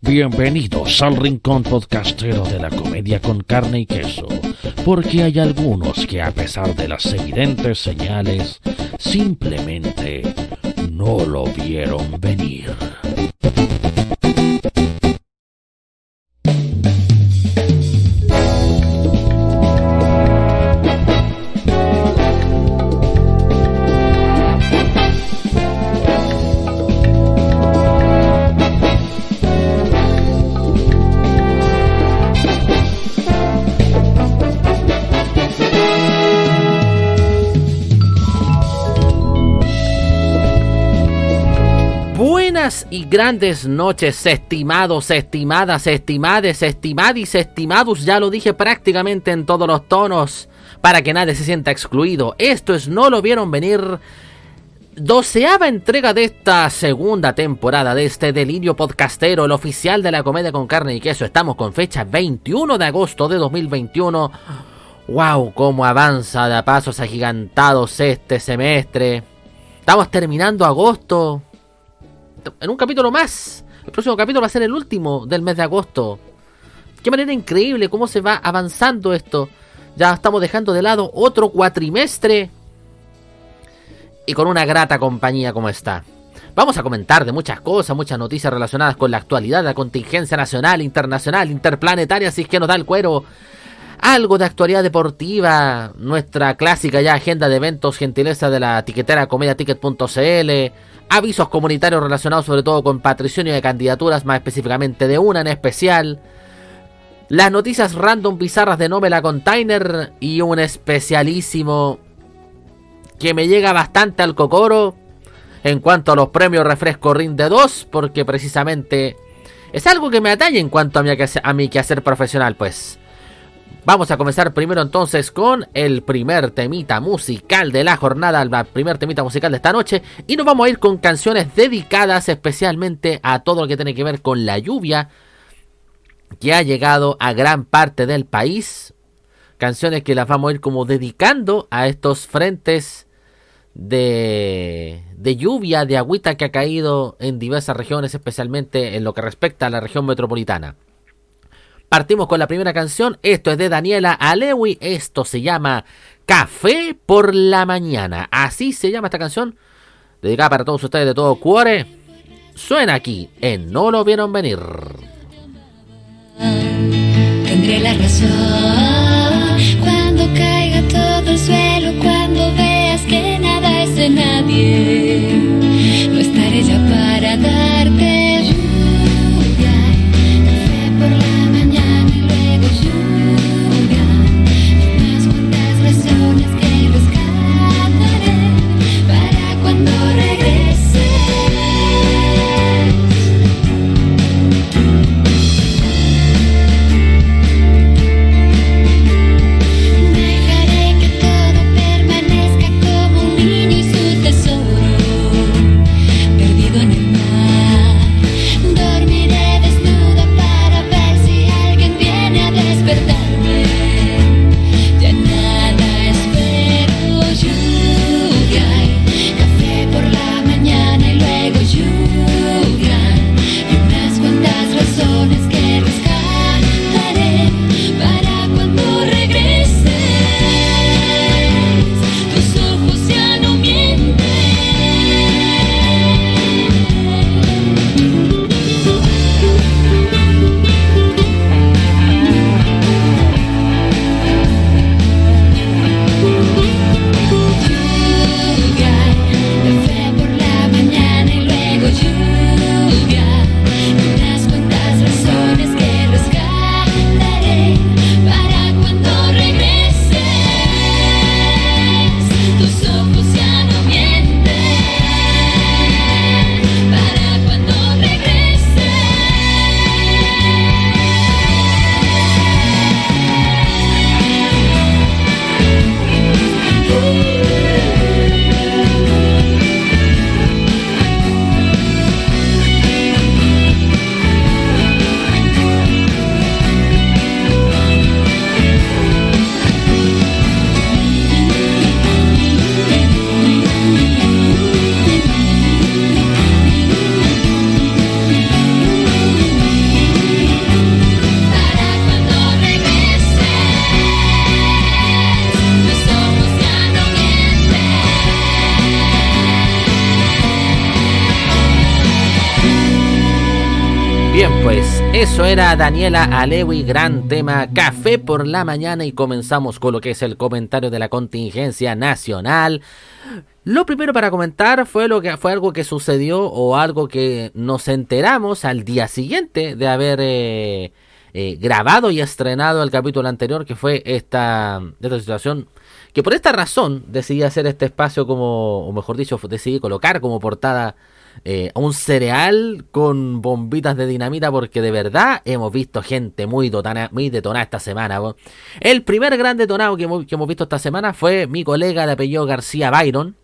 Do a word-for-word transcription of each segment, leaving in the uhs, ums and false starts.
Bienvenidos al rincón podcastero de la comedia con carne y queso, porque hay algunos que a pesar de las evidentes señales, simplemente no lo vieron venir. Y grandes noches, estimados, estimadas, estimades, estimadis, estimados. Ya lo dije prácticamente en todos los tonos para que nadie se sienta excluido. Esto es No Lo Vieron Venir, doceava entrega de esta segunda temporada de este delirio podcastero, el oficial de la comedia con carne y queso. Estamos con fecha veintiuno de agosto de dos mil veintiuno. ¡Wow! Cómo avanza de a pasos agigantados este semestre. Estamos terminando agosto en un capítulo más. El próximo capítulo va a ser el último del mes de agosto. Qué manera increíble cómo se va avanzando esto. Ya estamos dejando de lado otro cuatrimestre y con una grata compañía como esta. Vamos a comentar de muchas cosas, muchas noticias relacionadas con la actualidad, la contingencia nacional, internacional, interplanetaria, si es que nos da el cuero. Algo de actualidad deportiva, nuestra clásica ya agenda de eventos, gentileza de la tiquetera comediaticket punto cl, avisos comunitarios relacionados sobre todo con patrocinio de candidaturas, más específicamente de una en especial, las noticias random bizarras de Novela Container y un especialísimo que me llega bastante al cocoro en cuanto a los premios Refresco Rinde dos, porque precisamente es algo que me atañe en cuanto a mi, a mi quehacer profesional, pues. Vamos a comenzar primero entonces con el primer temita musical de la jornada, el primer temita musical de esta noche, y nos vamos a ir con canciones dedicadas especialmente a todo lo que tiene que ver con la lluvia que ha llegado a gran parte del país. Canciones que las vamos a ir como dedicando a estos frentes de, de lluvia, de agüita que ha caído en diversas regiones, especialmente en lo que respecta a la región metropolitana. Partimos con la primera canción. Esto es de Daniela Alewi. Esto se llama Café por la Mañana. Así se llama esta canción, dedicada para todos ustedes de todo cuore. Suena aquí en No Lo Vieron Venir. Tendré la razón cuando caiga todo el suelo, cuando veas que nada es de nadie. No estaré ya para darte lluvia, café por la mañana. Que rescataré para cuando regreses. Dejaré que todo permanezca como un niño y su tesoro, perdido en Bien, pues eso era Daniela Alewi, gran tema, Café por la Mañana, y comenzamos con lo que es el comentario de la contingencia nacional. Lo primero para comentar fue lo que fue algo que sucedió o algo que nos enteramos al día siguiente de haber eh, eh, grabado y estrenado el capítulo anterior, que fue esta, esta situación, que por esta razón decidí hacer este espacio como, o mejor dicho, decidí colocar como portada Eh, un cereal con bombitas de dinamita, porque de verdad hemos visto gente muy, dotana, muy detonada esta semana, ¿no? El primer gran detonado que hemos, que hemos visto esta semana fue mi colega de apellido García Byron,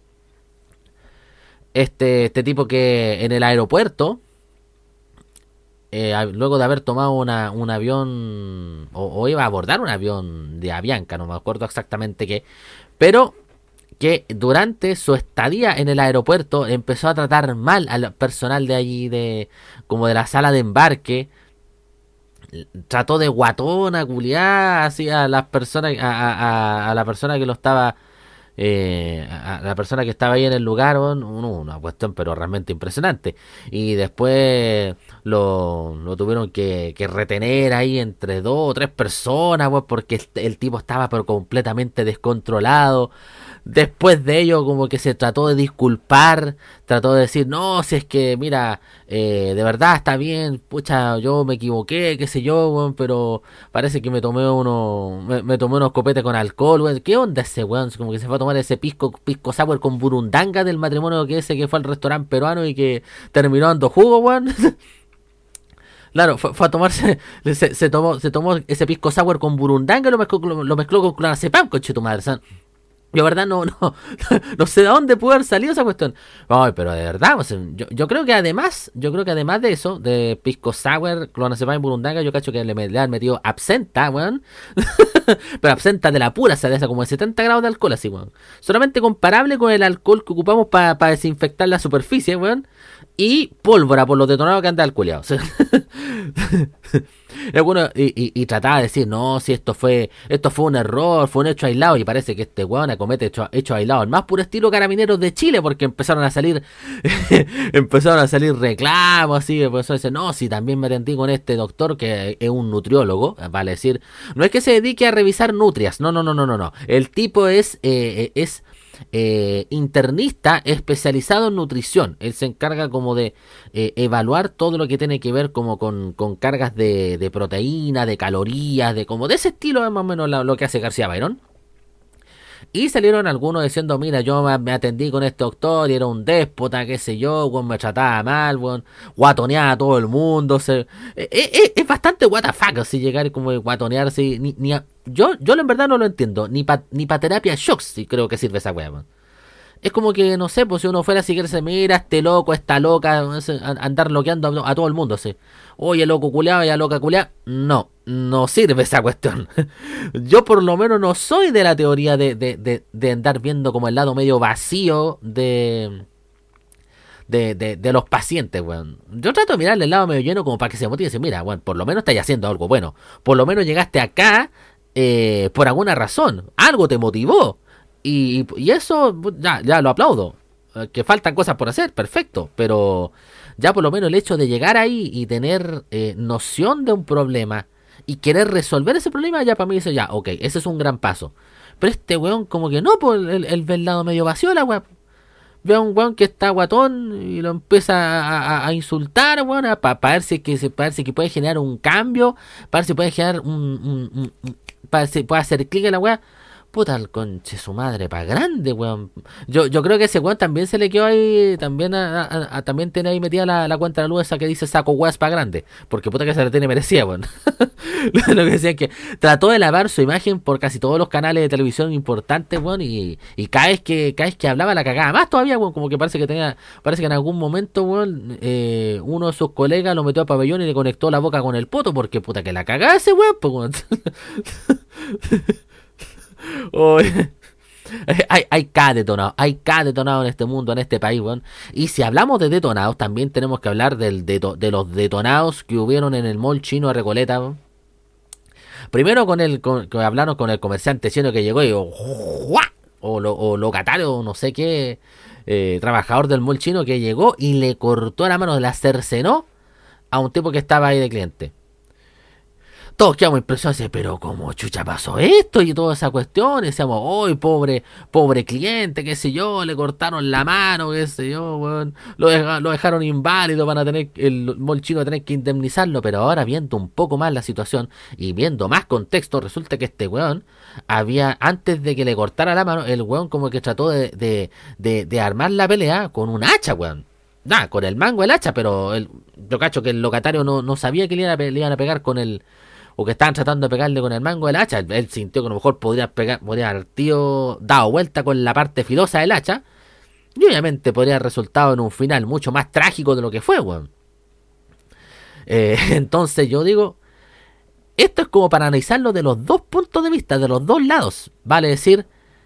este, este tipo que en el aeropuerto, eh, luego de haber tomado una, un avión o, o iba a abordar un avión de Avianca, no me acuerdo exactamente qué, pero que durante su estadía en el aeropuerto empezó a tratar mal al personal de allí, de como de la sala de embarque. Trató de guatona, culiá, así a las personas, a, a, a la persona que lo estaba, eh, a la persona que estaba ahí en el lugar, bueno, una cuestión pero realmente impresionante. Y después lo, lo tuvieron que, que retener ahí entre dos o tres personas, pues, porque el, el tipo estaba pero completamente descontrolado. Después de ello, como que se trató de disculpar, trató de decir, no, si es que, mira, eh, de verdad está bien, pucha, yo me equivoqué, qué sé yo, weón, pero parece que me tomé uno, me, me tomé unos copetes con alcohol, weón. ¿Qué onda ese weón? Como que se fue a tomar ese pisco, pisco sour con burundanga del matrimonio que ese que fue al restaurante peruano y que terminó dando jugo, weón. Claro, fue, fue a tomarse, se, se tomó, se tomó ese pisco sour con burundanga y lo mezcló, lo, lo mezcló con clonazepam, coche tu madre, ¿sabes? Yo, verdad, no, no, no sé de dónde pudo haber salido esa cuestión. Ay, pero de verdad, o sea, yo, yo creo que además, yo creo que además de eso, de pisco sour, clonazepam y burundanga, yo cacho que le, le han metido absenta, weón. Pero absenta de la pura, o sea, de esa como de setenta grados de alcohol, así, weón. Solamente comparable con el alcohol que ocupamos para pa desinfectar la superficie, weón. Y pólvora por los detonados que anda el culiao. O sea, bueno, y, y, y trataba de decir, no, si esto fue esto fue un error, fue un hecho aislado, y parece que este weón acomete hechos hecho aislados, el más puro estilo Carabineros de Chile, porque empezaron a salir empezaron a salir reclamos, así, empezó a decir, no, si también me atendí con este doctor que es un nutriólogo, vale decir, no es que se dedique a revisar nutrias, no, no, no, no, no, no, el tipo es, eh, es Eh, internista especializado en nutrición. Él se encarga como de eh, evaluar todo lo que tiene que ver como con, con cargas de, de proteína, de calorías, de como de ese estilo es más o menos la, lo que hace García Byron. Y salieron algunos diciendo, mira, yo me, me atendí con este doctor y era un déspota, qué sé yo, weón, me trataba mal, weón, guatoneaba a todo el mundo. Se, es, es, es bastante what the fuck, así llegar como guatonear, así, ni, ni a, yo, yo en verdad no lo entiendo, ni pa, ni pa terapia shocks, si creo que sirve esa weá, weón. Es como que, no sé, pues si uno fuera a seguirse, mira, este loco, esta loca, andar loqueando a, a todo el mundo, así. Oye, loco culeado, ya loca culeada. No, no sirve esa cuestión. Yo por lo menos no soy de la teoría de, de, de, de andar viendo como el lado medio vacío de... De, de, de los pacientes, weón. Yo trato de mirarle el lado medio lleno como para que se motive y decir, mira, weón, por lo menos estáis haciendo algo bueno. Por lo menos llegaste acá eh, por alguna razón. Algo te motivó. Y, y eso ya, ya lo aplaudo. Que faltan cosas por hacer, perfecto. Pero ya por lo menos el hecho de llegar ahí y tener eh, noción de un problema y querer resolver ese problema, ya para mí dice, ya, ok, ese es un gran paso. Pero este weón como que no, pues el, el, el lado medio vacío de la weón. Ve a un weón que está guatón y lo empieza a, a, a insultar, weón, para pa ver si que se parece que puede generar un cambio, para ver si puede generar un, un, un, un para ver si puede hacer clic en la weá. Puta el conche su madre pa' grande, weón. Yo, yo creo que ese weón también se le quedó ahí, también a, a, a, también tiene ahí metida la, la cuenta de la luz esa que dice saco weas pa' grande. Porque puta que se le tiene merecida, weón. Lo que decía es que trató de lavar su imagen por casi todos los canales de televisión importantes, weón, y, y cada vez que, cada vez que hablaba la cagaba más todavía, weón, como que parece que tenía, parece que en algún momento, weón, eh, uno de sus colegas lo metió a pabellón y le conectó la boca con el poto, porque puta que la cagaba ese weón, pues weón. Oh, hay, hay cada detonado, hay cada detonado en este mundo, en este país, weón. Y si hablamos de detonados, también tenemos que hablar del deto, de los detonados que hubieron en el mall chino de Recoleta, weón. Primero con el, con, con, hablaron con el comerciante chino que llegó y o, o, lo, o locatario, no sé qué, eh, trabajador del mall chino que llegó y le cortó la mano, la cercenó a un tipo que estaba ahí de cliente. Todos quedamos impresionados, pero ¿cómo chucha pasó esto? Y toda esa cuestión, y decíamos, ¡ay, pobre, pobre cliente, qué sé yo! Le cortaron la mano, qué sé yo, weón. Lo, deja, lo dejaron inválido, van a tener, el mall chino va a tener que indemnizarlo. Pero ahora viendo un poco más la situación y viendo más contexto, resulta que este weón había, antes de que le cortara la mano, el weón como que trató de, de, de, de armar la pelea con un hacha, weón. Nah, con el mango del hacha, pero el, yo cacho que el locatario no, no sabía que le iban, a, le iban a pegar con el... o que estaban tratando de pegarle con el mango del hacha. Él sintió que a lo mejor podría pegar, podría haber tío dado vuelta con la parte filosa del hacha, y obviamente podría haber resultado en un final mucho más trágico de lo que fue, weón. Eh, entonces yo digo, esto es como para analizarlo de los dos puntos de vista, de los dos lados. Vale decir,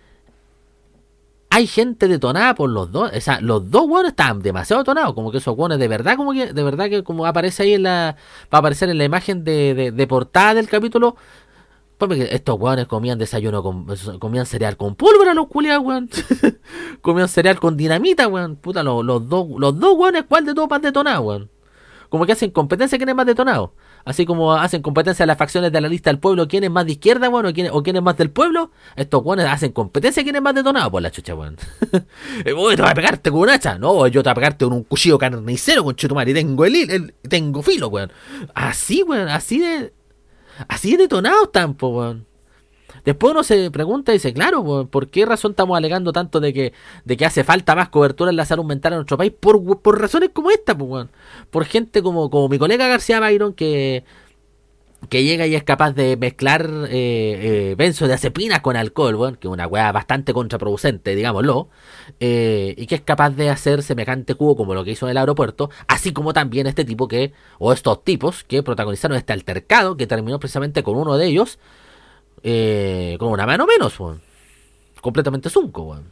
hay gente detonada por los dos, o sea, los dos weones estaban demasiado detonados, como que esos weones de verdad, como que, de verdad que como aparece ahí en la, va a aparecer en la imagen de, de, de portada del capítulo, porque estos weones comían desayuno, con, comían cereal con pólvora, los culiados, weón, comían cereal con dinamita, weón, puta, los, los dos, los dos weones, ¿cuál de todos más detonados, weón? Como que hacen competencia quién es más detonado. Así como hacen competencia las facciones de la lista del pueblo, quién es más de izquierda, bueno, o quién, o quién es más del pueblo. Estos weones hacen competencia quién es más detonado por la chucha, weón. Voy a pegarte con un hacha. No, yo te voy a pegarte con un cuchillo carnicero, con chutumar. Y tengo el, el tengo filo, weón. Así, weón, así de. Así de detonados están, po, weón. Después uno se pregunta y dice, claro, ¿por qué razón estamos alegando tanto de que de que hace falta más cobertura en la salud mental en nuestro país? Por, por razones como esta, pues, bueno. Por gente como, como mi colega García Byron, que, que llega y es capaz de mezclar eh, eh, benzodiazepinas con alcohol, bueno, que es una weá bastante contraproducente, digámoslo, eh, y que es capaz de hacer semejante cubo como lo que hizo en el aeropuerto, así como también este tipo que, o estos tipos que protagonizaron este altercado, que terminó precisamente con uno de ellos, Eh, con una mano menos, weón. Completamente zunco, weón.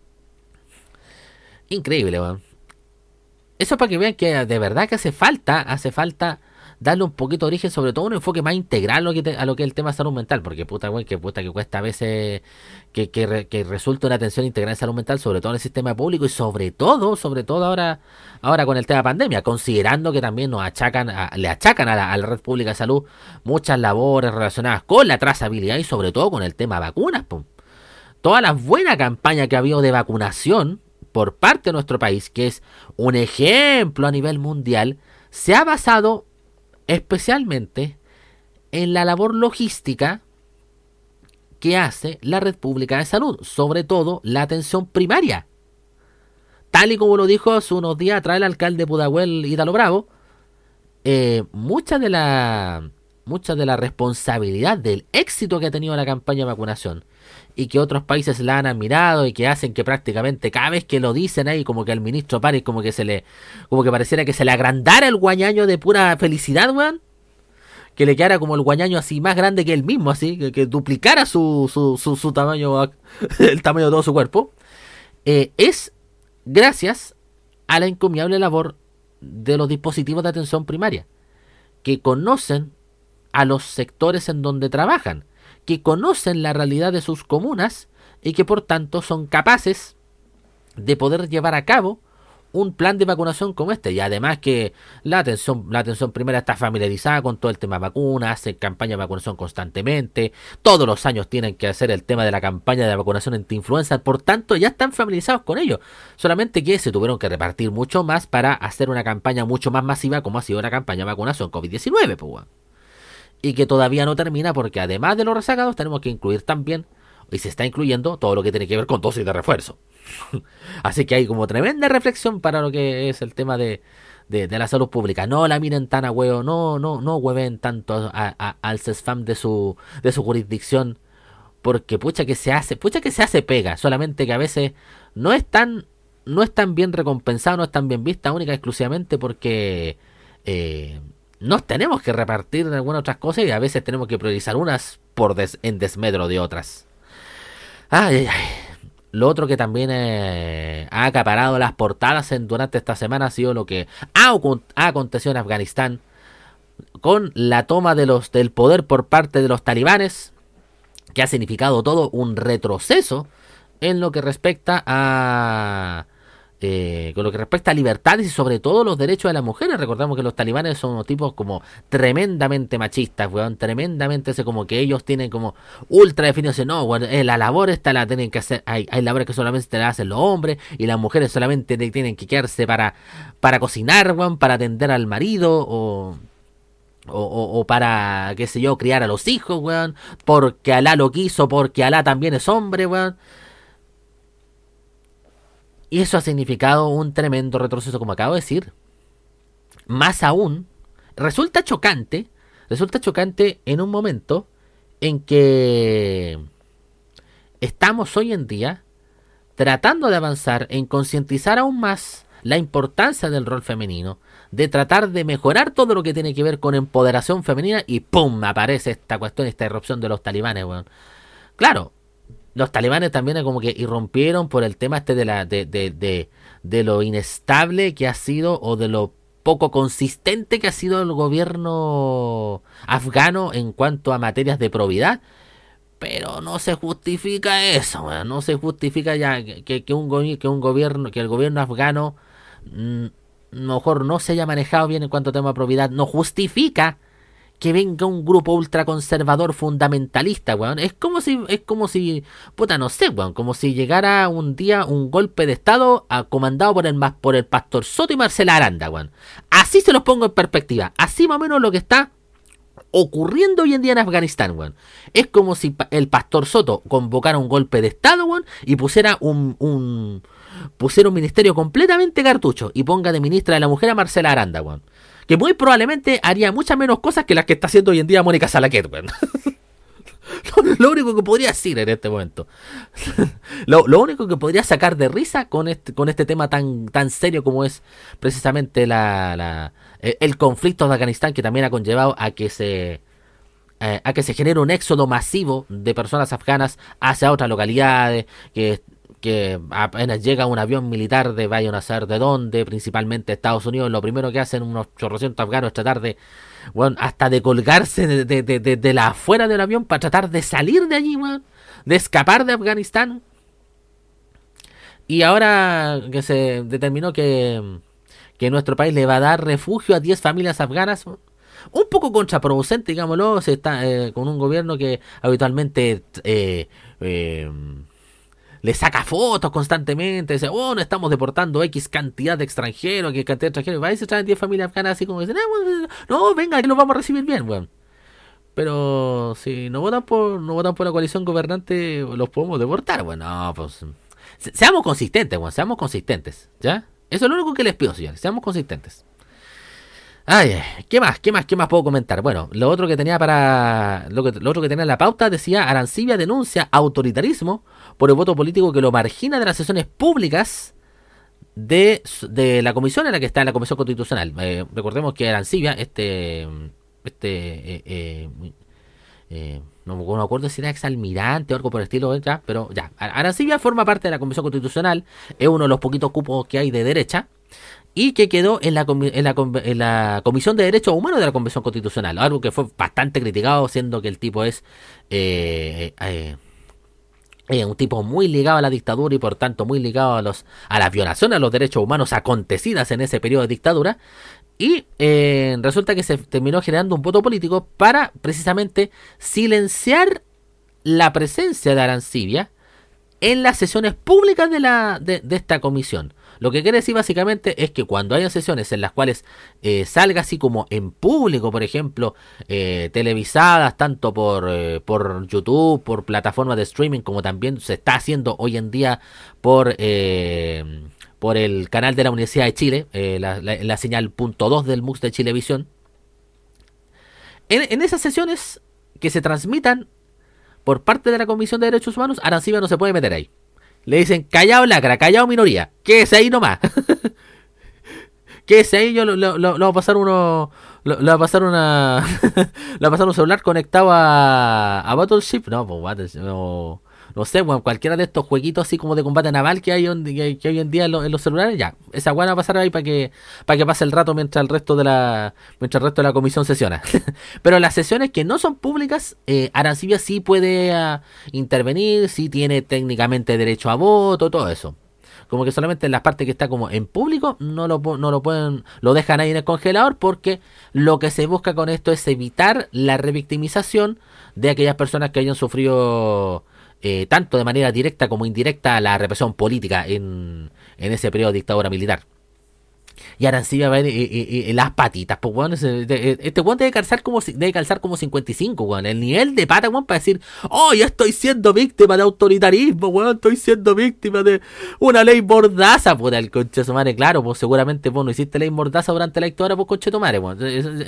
Increíble, weón. Eso para que vean que de verdad que hace falta, hace falta darle un poquito de origen, sobre todo un enfoque más integral a lo que, te, a lo que es el tema de salud mental, porque puta, weón, que puta que cuesta a veces que, que, re, que resulte una atención integral en salud mental, sobre todo en el sistema público y sobre todo, sobre todo ahora, ahora con el tema de pandemia, considerando que también nos achacan, a, le achacan a la, a la red pública de salud muchas labores relacionadas con la trazabilidad y sobre todo con el tema de vacunas, pum. Toda la buena campaña que ha habido de vacunación por parte de nuestro país, que es un ejemplo a nivel mundial, se ha basado especialmente en la labor logística que hace la red pública de salud, sobre todo la atención primaria. Tal y como lo dijo hace unos días atrás el alcalde de Pudahuel, Ítalo Bravo, eh, mucha de la mucha de la responsabilidad del éxito que ha tenido la campaña de vacunación y que otros países la han admirado y que hacen que prácticamente cada vez que lo dicen ahí como que al ministro París como que se le como que pareciera que se le agrandara el guañaño de pura felicidad, weón, que le quedara como el guañaño así más grande que él mismo, así que, que duplicara su, su, su, su tamaño, el tamaño de todo su cuerpo, eh, es gracias a la encomiable labor de los dispositivos de atención primaria, que conocen a los sectores en donde trabajan, que conocen la realidad de sus comunas y que por tanto son capaces de poder llevar a cabo un plan de vacunación como este. Y además que la atención, la atención primaria está familiarizada con todo el tema de vacunas, hace campaña de vacunación constantemente, todos los años tienen que hacer el tema de la campaña de vacunación anti-influenza, por tanto ya están familiarizados con ello, solamente que se tuvieron que repartir mucho más para hacer una campaña mucho más masiva como ha sido la campaña de vacunación COVID diecinueve, pues, bueno. Y que todavía no termina porque además de los rezagados tenemos que incluir también, y se está incluyendo, todo lo que tiene que ver con dosis de refuerzo. Así que hay como tremenda reflexión para lo que es el tema de, de, de la salud pública. No la miren tan a huevo, no, no, no hueven tanto a, a, al CESFAM de su, de su jurisdicción, porque pucha que se hace, pucha que se hace pega, solamente que a veces no es tan, no es tan bien recompensado, no es tan bien vista, única y exclusivamente porque eh, nos tenemos que repartir en algunas otras cosas y a veces tenemos que priorizar unas por des, en desmedro de otras. Ay, ay, ay. Lo otro que también eh, ha acaparado las portadas en, durante esta semana ha sido lo que ha, ha acontecido en Afganistán con la toma de los del poder por parte de los talibanes, que ha significado todo un retroceso en lo que respecta a eh, con lo que respecta a libertades y sobre todo los derechos de las mujeres. Recordamos que los talibanes son unos tipos como tremendamente machistas, weón, tremendamente ese como que ellos tienen como ultra definido, no, weón, eh, la labor esta la tienen que hacer, hay, hay labores que solamente la hacen los hombres y las mujeres solamente tienen que quedarse para, para cocinar, weón, para atender al marido o... O, o, o para, qué sé yo, criar a los hijos, weón, porque Alá lo quiso, porque Alá también es hombre, weón. Y eso ha significado un tremendo retroceso, como acabo de decir. Más aún, resulta chocante, resulta chocante en un momento en que estamos hoy en día tratando de avanzar en concientizar aún más la importancia del rol femenino, de tratar de mejorar todo lo que tiene que ver con empoderación femenina, y ¡pum! Aparece esta cuestión, esta irrupción de los talibanes, weón. Claro, los talibanes también como que irrumpieron por el tema este de la de, de, de, de lo inestable que ha sido, o de lo poco consistente que ha sido el gobierno afgano en cuanto a materias de probidad. Pero no se justifica eso, weón. No se justifica ya que, que, un, go- que un gobierno, que el gobierno afgano mmm, mejor no se haya manejado bien en cuanto a tema de probidad. No justifica que venga un grupo ultraconservador fundamentalista, weón. Es como si, es como si, puta, no sé, weón, como si llegara un día un golpe de estado a, comandado por el, por el Pastor Soto y Marcela Aranda, weón. Así se los pongo en perspectiva. Así más o menos lo que está ocurriendo hoy en día en Afganistán, weón. Es como si el Pastor Soto convocara un golpe de estado, weón, y pusiera un, un pusiera un ministerio completamente cartucho y ponga de ministra de la mujer a Marcela Aranda, weón. Que muy probablemente haría muchas menos cosas que las que está haciendo hoy en día Mónica Salaquet, weón. lo, lo único que podría decir en este momento. lo, lo único que podría sacar de risa con este, con este tema tan, tan serio como es precisamente la, la el conflicto de Afganistán, que también ha conllevado a que se eh, a que se genere un éxodo masivo de personas afganas hacia otras localidades, que que apenas llega un avión militar de vayan a saber de dónde, principalmente Estados Unidos, lo primero que hacen unos chorrocientos afganos es tratar de, bueno, hasta de colgarse de, de, de, de, de la afuera del avión para tratar de salir de allí, bueno, de escapar de Afganistán. Y ahora que se determinó que, que nuestro país le va a dar refugio a diez familias afganas, un poco contraproducente, digámoslo, se está eh, con un gobierno que habitualmente eh, eh, le saca fotos constantemente, dice, oh, no estamos deportando X cantidad de extranjeros, que cantidad de extranjeros, va y se traen diez familias afganas así como dicen, ah, bueno, no, venga, que los vamos a recibir bien, weón. Pero si no votan por no votan por la coalición gobernante, los podemos deportar, bueno, no, pues se, seamos consistentes, weón, seamos consistentes, ¿ya? Eso es lo único que les pido, señores, seamos consistentes. Ay, ¿qué más? ¿Qué más? ¿Qué más puedo comentar? Bueno, lo otro que tenía para lo, que, lo otro que tenía en la pauta decía: Arancibia denuncia autoritarismo por el voto político que lo margina de las sesiones públicas de, de la comisión en la que está, la Comisión Constitucional. Eh, recordemos que Arancibia, este este eh, eh, eh, no, no me acuerdo si era exalmirante o algo por el estilo, ya, pero ya, Arancibia forma parte de la Comisión Constitucional, es uno de los poquitos cupos que hay de derecha, y que quedó en la, en, la, en la Comisión de Derechos Humanos de la Convención Constitucional, algo que fue bastante criticado, siendo que el tipo es eh, eh, eh, un tipo muy ligado a la dictadura y por tanto muy ligado a los a las violaciones a los derechos humanos acontecidas en ese periodo de dictadura. Y eh, resulta que se terminó generando un voto político para precisamente silenciar la presencia de Arancibia en las sesiones públicas de, la, de, de esta comisión. Lo que quiere decir básicamente es que cuando haya sesiones en las cuales eh, salga así como en público, por ejemplo, eh, televisadas tanto por, eh, por YouTube, por plataformas de streaming, como también se está haciendo hoy en día por, eh, por el canal de la Universidad de Chile, eh, la, la, la señal punto dos del M U X de Chilevisión, en, en esas sesiones que se transmitan por parte de la Comisión de Derechos Humanos, Arancibia no se puede meter ahí. Le dicen, callao lacra, callao minoría, quédese ahí nomás. Quédese ahí, yo lo, lo, lo, lo voy a pasar uno, lo, lo voy a pasar una, lo voy a pasar un celular conectado a, a Battleship, no, pues Battleship, no, no sé, bueno, cualquiera de estos jueguitos así como de combate naval que hay, que, que hoy en día en, lo, en los celulares, ya, esa buena va a pasar ahí para que, para que pase el rato mientras el resto de la, mientras el resto de la comisión sesiona. Pero las sesiones que no son públicas, eh, Arancibia sí puede uh, intervenir, sí tiene técnicamente derecho a voto, todo eso. como que solamente en la parte que está como en público no lo, no lo pueden, lo dejan ahí en el congelador, porque lo que se busca con esto es evitar la revictimización de aquellas personas que hayan sufrido eh, tanto de manera directa como indirecta la represión política en, en ese periodo de dictadura militar. Y Arancibia va a ver eh, eh, eh, las patitas, pues weón, este weón debe calzar como debe calzar como cincuenta y cinco, weón. El nivel de pata, weón, para decir, oh, ya estoy siendo víctima de autoritarismo, weón, estoy siendo víctima de una ley mordaza, puta, el conche de su madre, claro, pues seguramente vos no hiciste ley mordaza durante la dictadura, pues conche de tu madre, weón.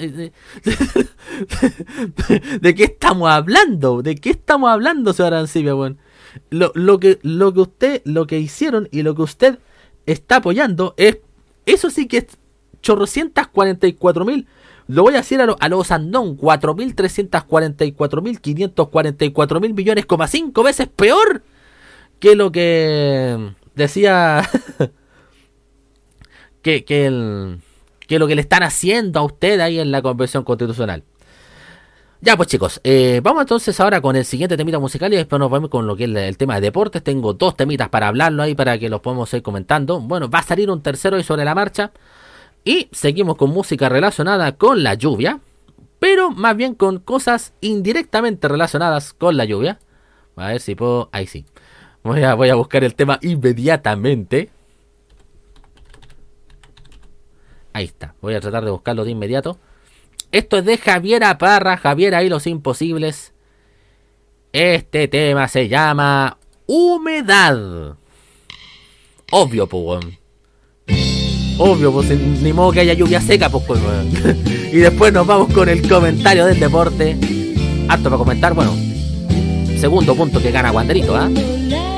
¿De qué estamos hablando? ¿De qué estamos hablando, señor Arancibia, weón? Lo, lo que, lo que usted, lo que hicieron y lo que usted está apoyando es, eso sí que es chorrocientas cuarenta y cuatro mil. Lo voy a decir a, lo, a los andón. cuatro mil trescientos cuarenta y cuatro mil quinientos cuarenta y cuatro mil millones, coma cinco veces peor que lo que decía que, que, el, que lo que le están haciendo a usted ahí en la Convención Constitucional. Ya pues chicos, eh, vamos entonces ahora con el siguiente temita musical y después nos vamos con lo que es el, el tema de deportes. Tengo dos temitas para hablarlo ahí para que los podamos ir comentando. Bueno, va a salir un tercero hoy sobre la marcha. Y seguimos con música relacionada con la lluvia, pero más bien con cosas indirectamente relacionadas con la lluvia. A ver si puedo... Ahí sí. Voy a, voy a buscar el tema inmediatamente. Ahí está. Voy a tratar de buscarlo de inmediato. Esto es de Javiera Parra, Javiera y los Imposibles. Este tema se llama Humedad. Obvio, pues, weón. Obvio, pues, ni modo que haya lluvia seca, pues, pues, weón. Y después nos vamos con el comentario del deporte. Apto para comentar, bueno. Segundo punto que gana Wanderito, ¿ah? ¿eh?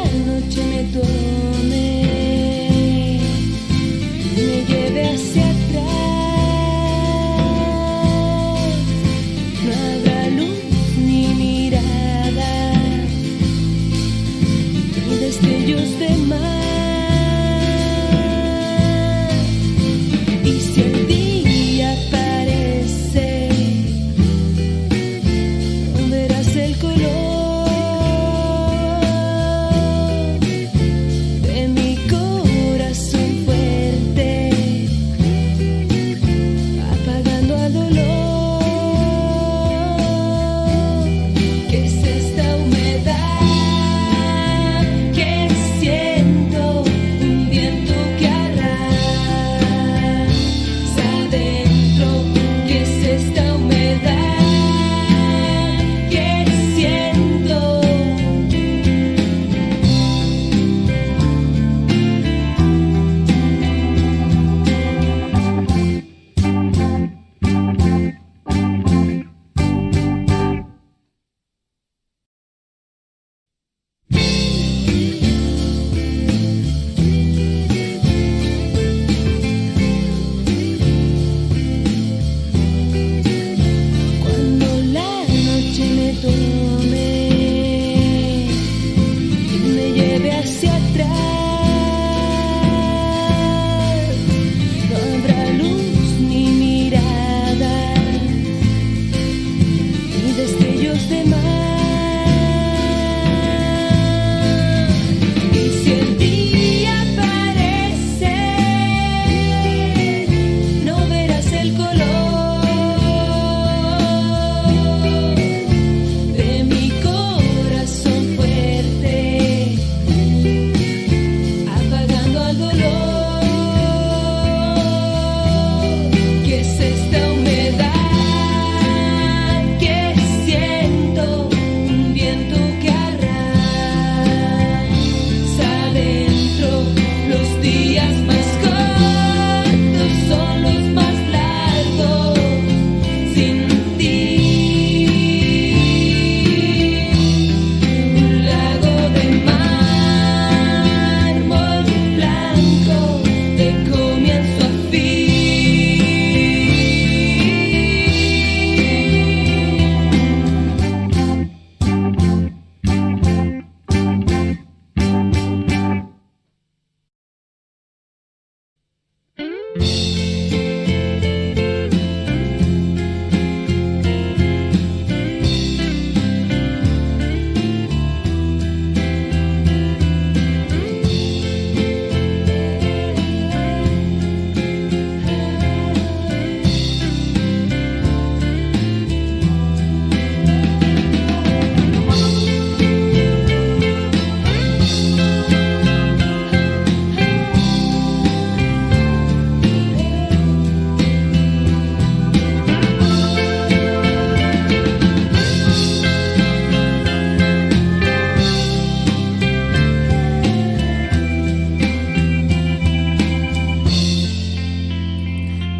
Destellos de mar, y si el día aparece, verás el color de mi corazón fuerte, apagando al dolor que es esta humedad. Esta humedad que siento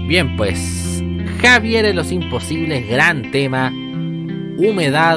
Bien, pues Javier en Los Imposibles, gran tema, humedad.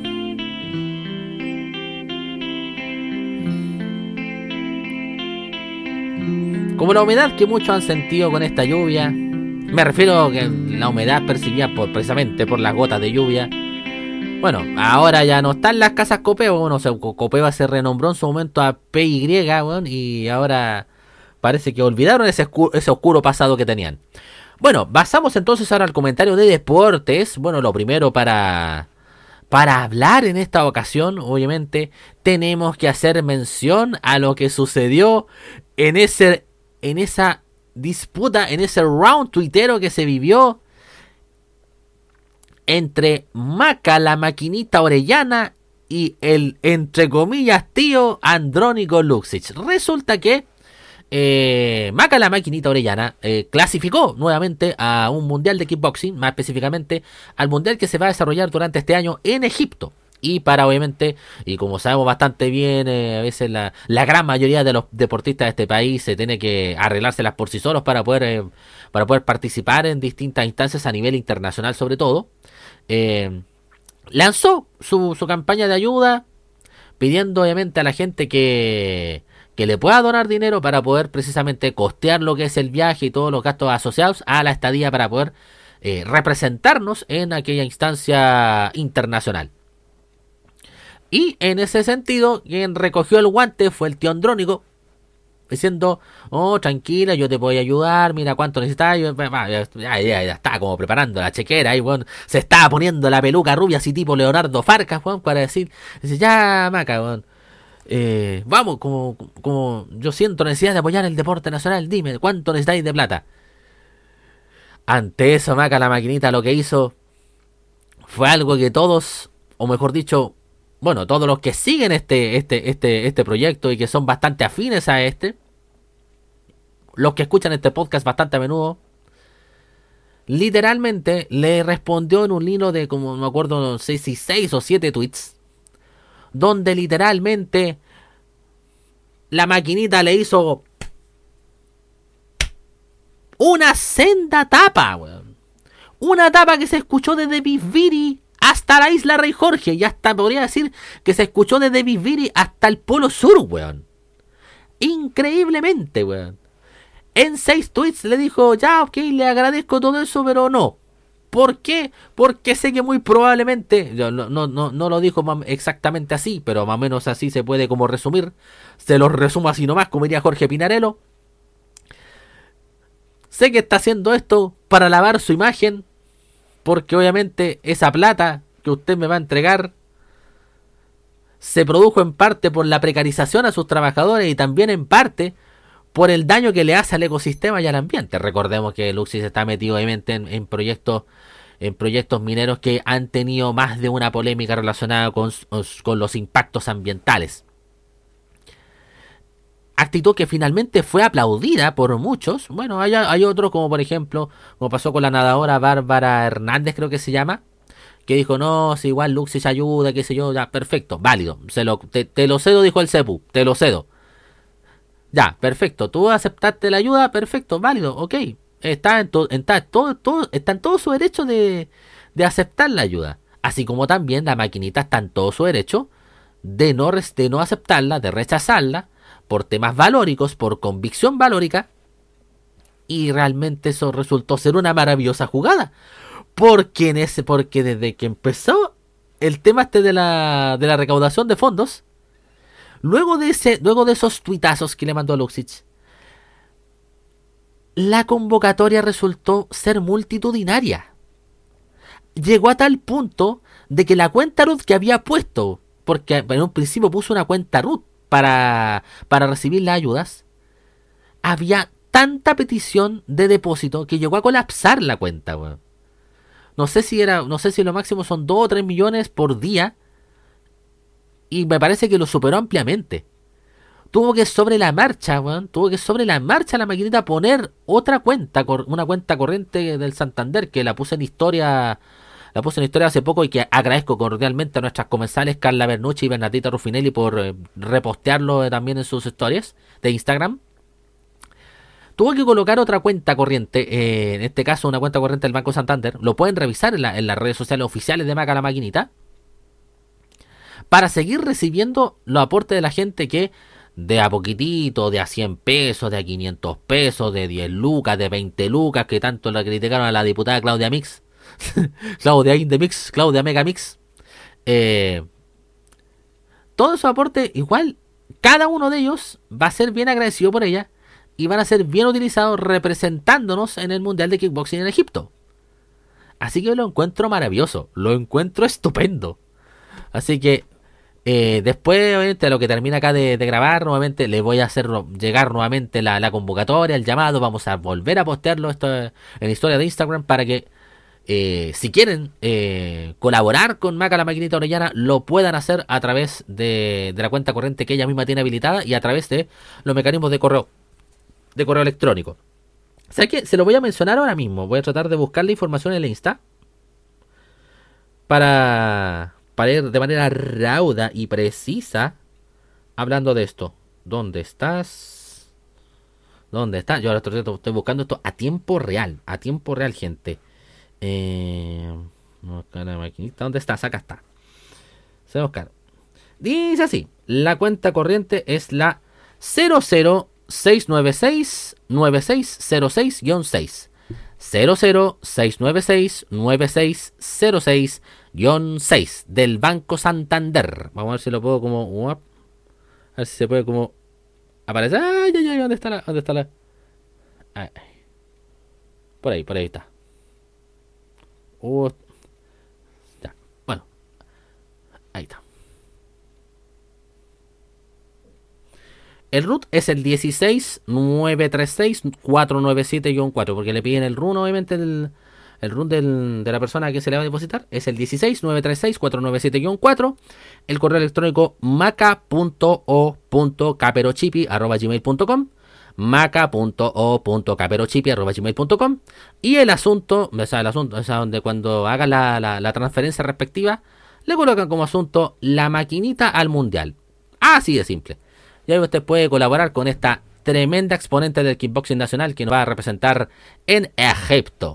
Como la humedad que muchos han sentido con esta lluvia. Me refiero a que la humedad percibida por, precisamente por las gotas de lluvia. Bueno, ahora ya no están las casas Copeo. Bueno, o sea, Copeo se renombró en su momento a P Y, bueno, y ahora parece que olvidaron ese oscuro, ese oscuro pasado que tenían. Bueno, pasamos entonces ahora al comentario de deportes. Bueno, lo primero para, para hablar en esta ocasión, obviamente, tenemos que hacer mención a lo que sucedió en ese, en esa disputa, en ese round tuitero que se vivió entre Maca, la maquinita Orellana, y el, entre comillas, tío Andrónico Luksic. Resulta que eh, Maca, la maquinita Orellana, eh, clasificó nuevamente a un mundial de kickboxing, más específicamente al mundial que se va a desarrollar durante este año en Egipto. Y para, obviamente, y como sabemos bastante bien, eh, a veces la, la gran mayoría de los deportistas de este país se tiene que arreglárselas por sí solos para poder, eh, para poder participar en distintas instancias a nivel internacional, sobre todo. Eh, lanzó su, su campaña de ayuda, pidiendo obviamente a la gente que, que le pueda donar dinero para poder precisamente costear lo que es el viaje y todos los gastos asociados a la estadía para poder eh, representarnos en aquella instancia internacional. Y en ese sentido, quien recogió el guante fue el tío Andrónico, diciendo, oh, tranquila, yo te voy a ayudar, mira cuánto necesitas. Ya, ya, ya, ya está como preparando la chequera, y bueno, se estaba poniendo la peluca rubia así tipo Leonardo Farcas, bueno, para decir, dice, ya, Maca, bueno, eh, vamos, como, como yo siento necesidad de apoyar el deporte nacional, dime, ¿cuánto necesitáis de plata? Ante eso, Maca, la maquinita, lo que hizo fue algo que todos, o mejor dicho, bueno, todos los que siguen este, este, este, este proyecto y que son bastante afines a este, los que escuchan este podcast bastante a menudo, literalmente le respondió en un hilo de, como me acuerdo, no sé si seis o siete tweets, donde literalmente la maquinita le hizo una senda tapa, weón. Una tapa que se escuchó desde Bisbiri hasta la isla Rey Jorge, y hasta podría decir que se escuchó desde Bisbiri hasta el Polo Sur, weón. Increíblemente, weón. En seis tweets le dijo, ya, ok, le agradezco todo eso, pero no. ¿Por qué? Porque sé que muy probablemente, no, no, no, no lo dijo exactamente así, pero más o menos así se puede como resumir. Se lo resumo así nomás, como diría Jorge Pinarello. Sé que está haciendo esto para lavar su imagen, porque obviamente esa plata que usted me va a entregar se produjo en parte por la precarización a sus trabajadores y también en parte por el daño que le hace al ecosistema y al ambiente. Recordemos que Luksic está metido obviamente en, en proyectos en proyectos mineros que han tenido más de una polémica relacionada con, con los impactos ambientales. Actitud que finalmente fue aplaudida por muchos. Bueno, hay, hay otros como por ejemplo, como pasó con la nadadora Bárbara Hernández, creo que se llama, que dijo, no, si igual Luksic ayuda, qué sé yo, ya, perfecto, válido, se lo, te, te lo cedo, dijo el Cepu, te lo cedo. Ya, perfecto, tú aceptaste la ayuda, perfecto, válido, ok, está en, to, está, todo, todo, está en todo su derecho de, de aceptar la ayuda. Así como también la maquinita está en todo su derecho de no, de no aceptarla, de rechazarla, por temas valóricos, por convicción valórica, y realmente eso resultó ser una maravillosa jugada, porque en ese, porque desde que empezó el tema este de la, de la recaudación de fondos, luego de ese, luego de esos tuitazos que le mandó a Luksic, la convocatoria resultó ser multitudinaria. Llegó a tal punto de que la cuenta Ruth que había puesto, porque en un principio puso una cuenta Ruth para, para recibir las ayudas, había tanta petición de depósito que llegó a colapsar la cuenta, weón. No sé si era, no sé si lo máximo son dos o tres millones por día, y me parece que lo superó ampliamente. Tuvo que sobre la marcha, weón, tuvo que sobre la marcha la maquinita poner otra cuenta, una cuenta corriente del Santander, que la puse en historia, la puse en historia hace poco, y que agradezco cordialmente a nuestras comensales Carla Bernucci y Bernardita Ruffinelli por eh, repostearlo eh, también en sus historias de Instagram. tuvo que colocar otra cuenta corriente, eh, en este caso una cuenta corriente del Banco Santander. Lo pueden revisar en, la, en las redes sociales oficiales de Maca la Maquinita, para seguir recibiendo los aportes de la gente que de a poquitito, de a cien pesos, de a quinientos pesos, de diez lucas, de veinte lucas, que tanto la criticaron a la diputada Claudia Mix, Claudia Indemix, Claudia Megamix. Eh, todo esos aportes, igual, cada uno de ellos va a ser bien agradecido por ella y van a ser bien utilizados representándonos en el Mundial de Kickboxing en Egipto. Así que lo encuentro maravilloso, lo encuentro estupendo. Así que eh, después, obviamente, a lo que termina acá de, de grabar, nuevamente le voy a hacer llegar nuevamente la, la convocatoria, el llamado. Vamos a volver a postearlo esto en la historia de Instagram para que eh, si quieren eh, colaborar con Maca la Maquinita Orellana, lo puedan hacer a través de, de la cuenta corriente que ella misma tiene habilitada y a través de los mecanismos de correo de correo electrónico. ¿Sabes qué? Se lo voy a mencionar ahora mismo. Voy a tratar de buscar la información en el Insta para, para ir de manera rauda y precisa hablando de esto. ¿Dónde estás? ¿Dónde estás? Yo ahora estoy, estoy buscando esto a tiempo real. A tiempo real, gente. Eh, la maquinita, ¿dónde estás? Acá está. Se va a buscar. Dice así: la cuenta corriente es la cero cero seis nueve seis nueve seis cero seis seis. cero cero seis nueve seis nueve seis cero seis seis del Banco Santander. Vamos a ver si lo puedo como... A ver si se puede como... aparecer. Ay, ay, ay, ¿dónde está la...? ¿Dónde está la...? Ay. Por ahí, por ahí está. Uh, ya, bueno. Ahí está. El root es el dieciséis nueve tres seis cuatro nueve siete cuatro, porque le piden el root, obviamente el, el root del, de la persona que se le va a depositar. Es el dieciséis nueve tres seis cuatro nueve siete cuatro. El correo electrónico maca punto o punto caperochipi arroba gmail punto com, maca punto o punto caperochipi arroba gmail punto com. Y el asunto, o sea, el asunto, o sea, donde cuando hagan la, la, la transferencia respectiva, le colocan como asunto la maquinita al mundial. Así de simple. Y ahí usted puede colaborar con esta tremenda exponente del kickboxing nacional que nos va a representar en Egipto.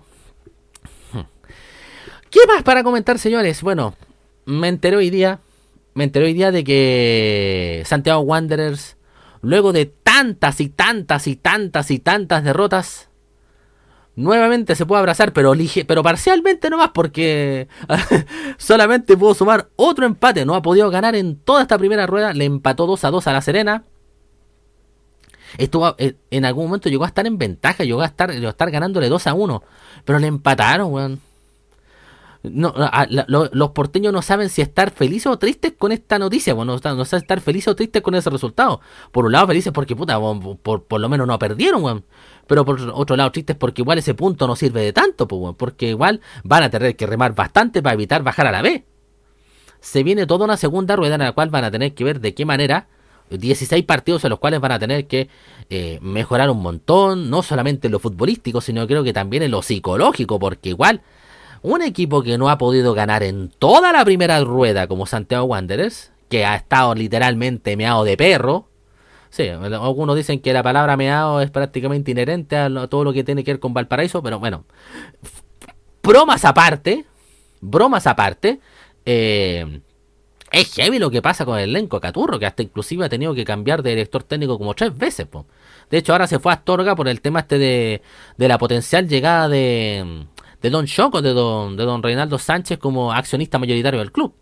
¿Qué más para comentar, señores? Bueno, me enteré hoy día, me enteré hoy día de que Santiago Wanderers, luego de tantas y tantas y tantas y tantas derrotas, nuevamente se puede abrazar, pero lige, pero parcialmente nomás, porque solamente pudo sumar otro empate. No ha podido ganar en toda esta primera rueda. Le empató dos a dos a La Serena. Estuvo, en algún momento llegó a estar en ventaja, llegó a estar, llegó a estar ganándole dos a uno, pero le empataron, weón. No, a, la, lo, los porteños no saben si estar felices o tristes con esta noticia. Bueno, no, no saben estar felices o tristes con ese resultado. Por un lado felices porque puta, por, por, por lo menos no perdieron, weón. Pero por otro lado tristes porque igual ese punto no sirve de tanto, pues, weón. Porque igual van a tener que remar bastante para evitar bajar a la B. Se viene toda una segunda rueda en la cual van a tener que ver de qué manera, dieciséis partidos en los cuales van a tener que eh, mejorar un montón, no solamente en lo futbolístico, sino creo que también en lo psicológico, porque igual un equipo que no ha podido ganar en toda la primera rueda como Santiago Wanderers, que ha estado literalmente meado de perro. Sí, algunos dicen que la palabra meado es prácticamente inherente a, lo, a todo lo que tiene que ver con Valparaíso, pero bueno, bromas aparte, bromas aparte, eh, es heavy lo que pasa con el elenco Caturro, que hasta inclusive ha tenido que cambiar de director técnico como tres veces, po. De hecho ahora se fue a Astorga por el tema este de, de la potencial llegada de... de Don Choco, de don, de don Reinaldo Sánchez como accionista mayoritario del club.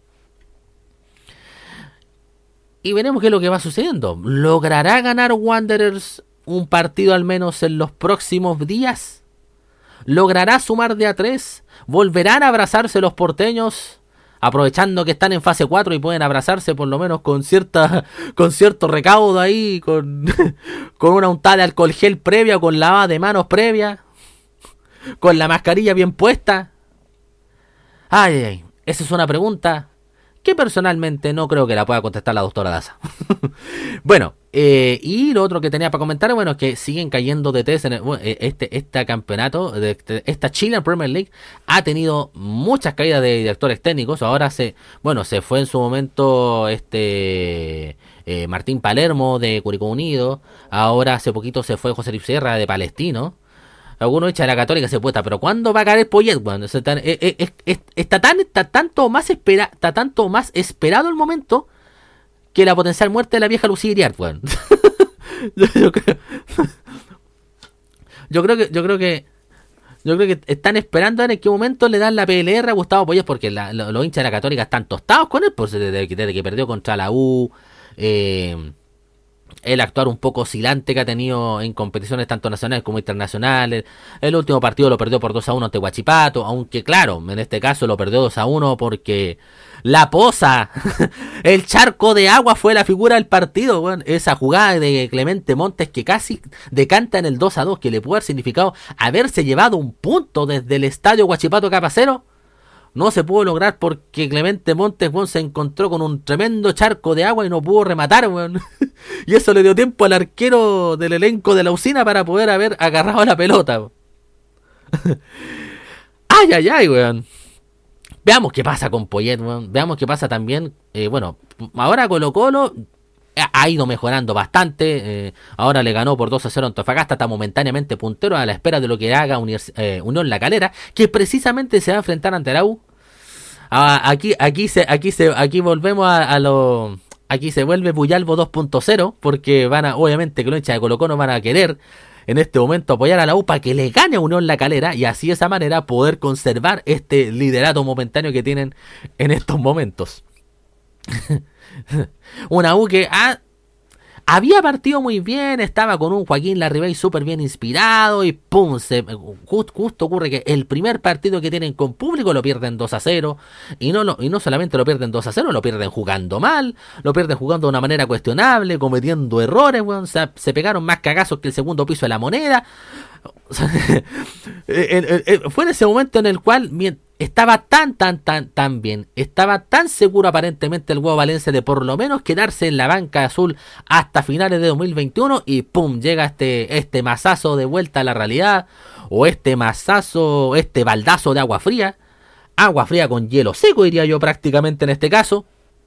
Y veremos qué es lo que va sucediendo. ¿Logrará ganar Wanderers un partido al menos en los próximos días? ¿Logrará sumar de a tres? ¿Volverán a abrazarse los porteños? Aprovechando que están en fase cuatro y pueden abrazarse por lo menos con cierta con cierto recaudo ahí, con, con una untada de alcohol gel previa, con lavada de manos previa, con la mascarilla bien puesta. Ay, ay, ay, esa es una pregunta que personalmente no creo que la pueda contestar la doctora Daza. Bueno, eh, y lo otro que tenía para comentar, bueno, es que siguen cayendo D Ts en el, este, este campeonato, de, de, esta Chilean Premier League ha tenido muchas caídas de directores técnicos. Ahora se, bueno, se fue en su momento este eh, Martín Palermo de Curicó Unido, ahora hace poquito se fue José Luis Sierra de Palestino. Algunos echan a la Católica se puesta, pero ¿cuándo va a caer Poyet, weón? Está, eh, eh, eh, está tan, está tanto más espera, está tanto más esperado el momento que la potencial muerte de la vieja Lucía Iriart, weón. yo, yo creo, yo creo que, yo creo que, yo creo que están esperando en qué momento le dan la P L R a Gustavo Poyet, porque la, lo, los hinchas de la Católica están tostados con él, pues desde, desde, desde que perdió contra la U. Eh, el actuar un poco oscilante que ha tenido en competiciones tanto nacionales como internacionales. El último partido lo perdió por dos a uno ante Huachipato, aunque claro, en este caso lo perdió dos a uno porque la poza, el charco de agua fue la figura del partido, bueno, esa jugada de Clemente Montes que casi decanta en el dos a dos, que le puede haber significado haberse llevado un punto desde el estadio Huachipato Capacero. No se pudo lograr porque Clemente Montes, bueno, se encontró con un tremendo charco de agua y no pudo rematar, bueno. Y eso le dio tiempo al arquero del elenco de la usina para poder haber agarrado la pelota. Ay, ay, ay, weón. Veamos qué pasa con Poyet, weón. Veamos qué pasa también. Eh, bueno, ahora Colo Colo ha ido mejorando bastante. Eh, ahora le ganó por dos a cero a Antofagasta. Está momentáneamente puntero a la espera de lo que haga Univers- eh, Unión La Calera, que precisamente se va a enfrentar ante la U. Ah, aquí, aquí, se, aquí, se, aquí volvemos a, a lo... Aquí se vuelve Buyalbo dos punto cero, porque van a, obviamente que los hinchas de Colo Colo van a querer en este momento apoyar a la U para que le gane a Unión La Calera y así de esa manera poder conservar este liderato momentáneo que tienen en estos momentos. Una U que ha, había partido muy bien, estaba con un Joaquín Larribey súper bien inspirado y pum, se, just, justo ocurre que el primer partido que tienen con público lo pierden dos a cero y no, lo, y no solamente lo pierden dos a cero, lo pierden jugando mal, lo pierden jugando de una manera cuestionable, cometiendo errores, bueno, o sea, se pegaron más cagazos que el segundo piso de la moneda. O sea, fue en ese momento en el cual estaba tan, tan, tan, tan bien, estaba tan seguro aparentemente el huevo Valencia de por lo menos quedarse en la banca azul hasta finales de dos mil veintiuno y pum, llega este, este mazazo de vuelta a la realidad, o este mazazo, este baldazo de agua fría, agua fría con hielo seco diría yo prácticamente en este caso,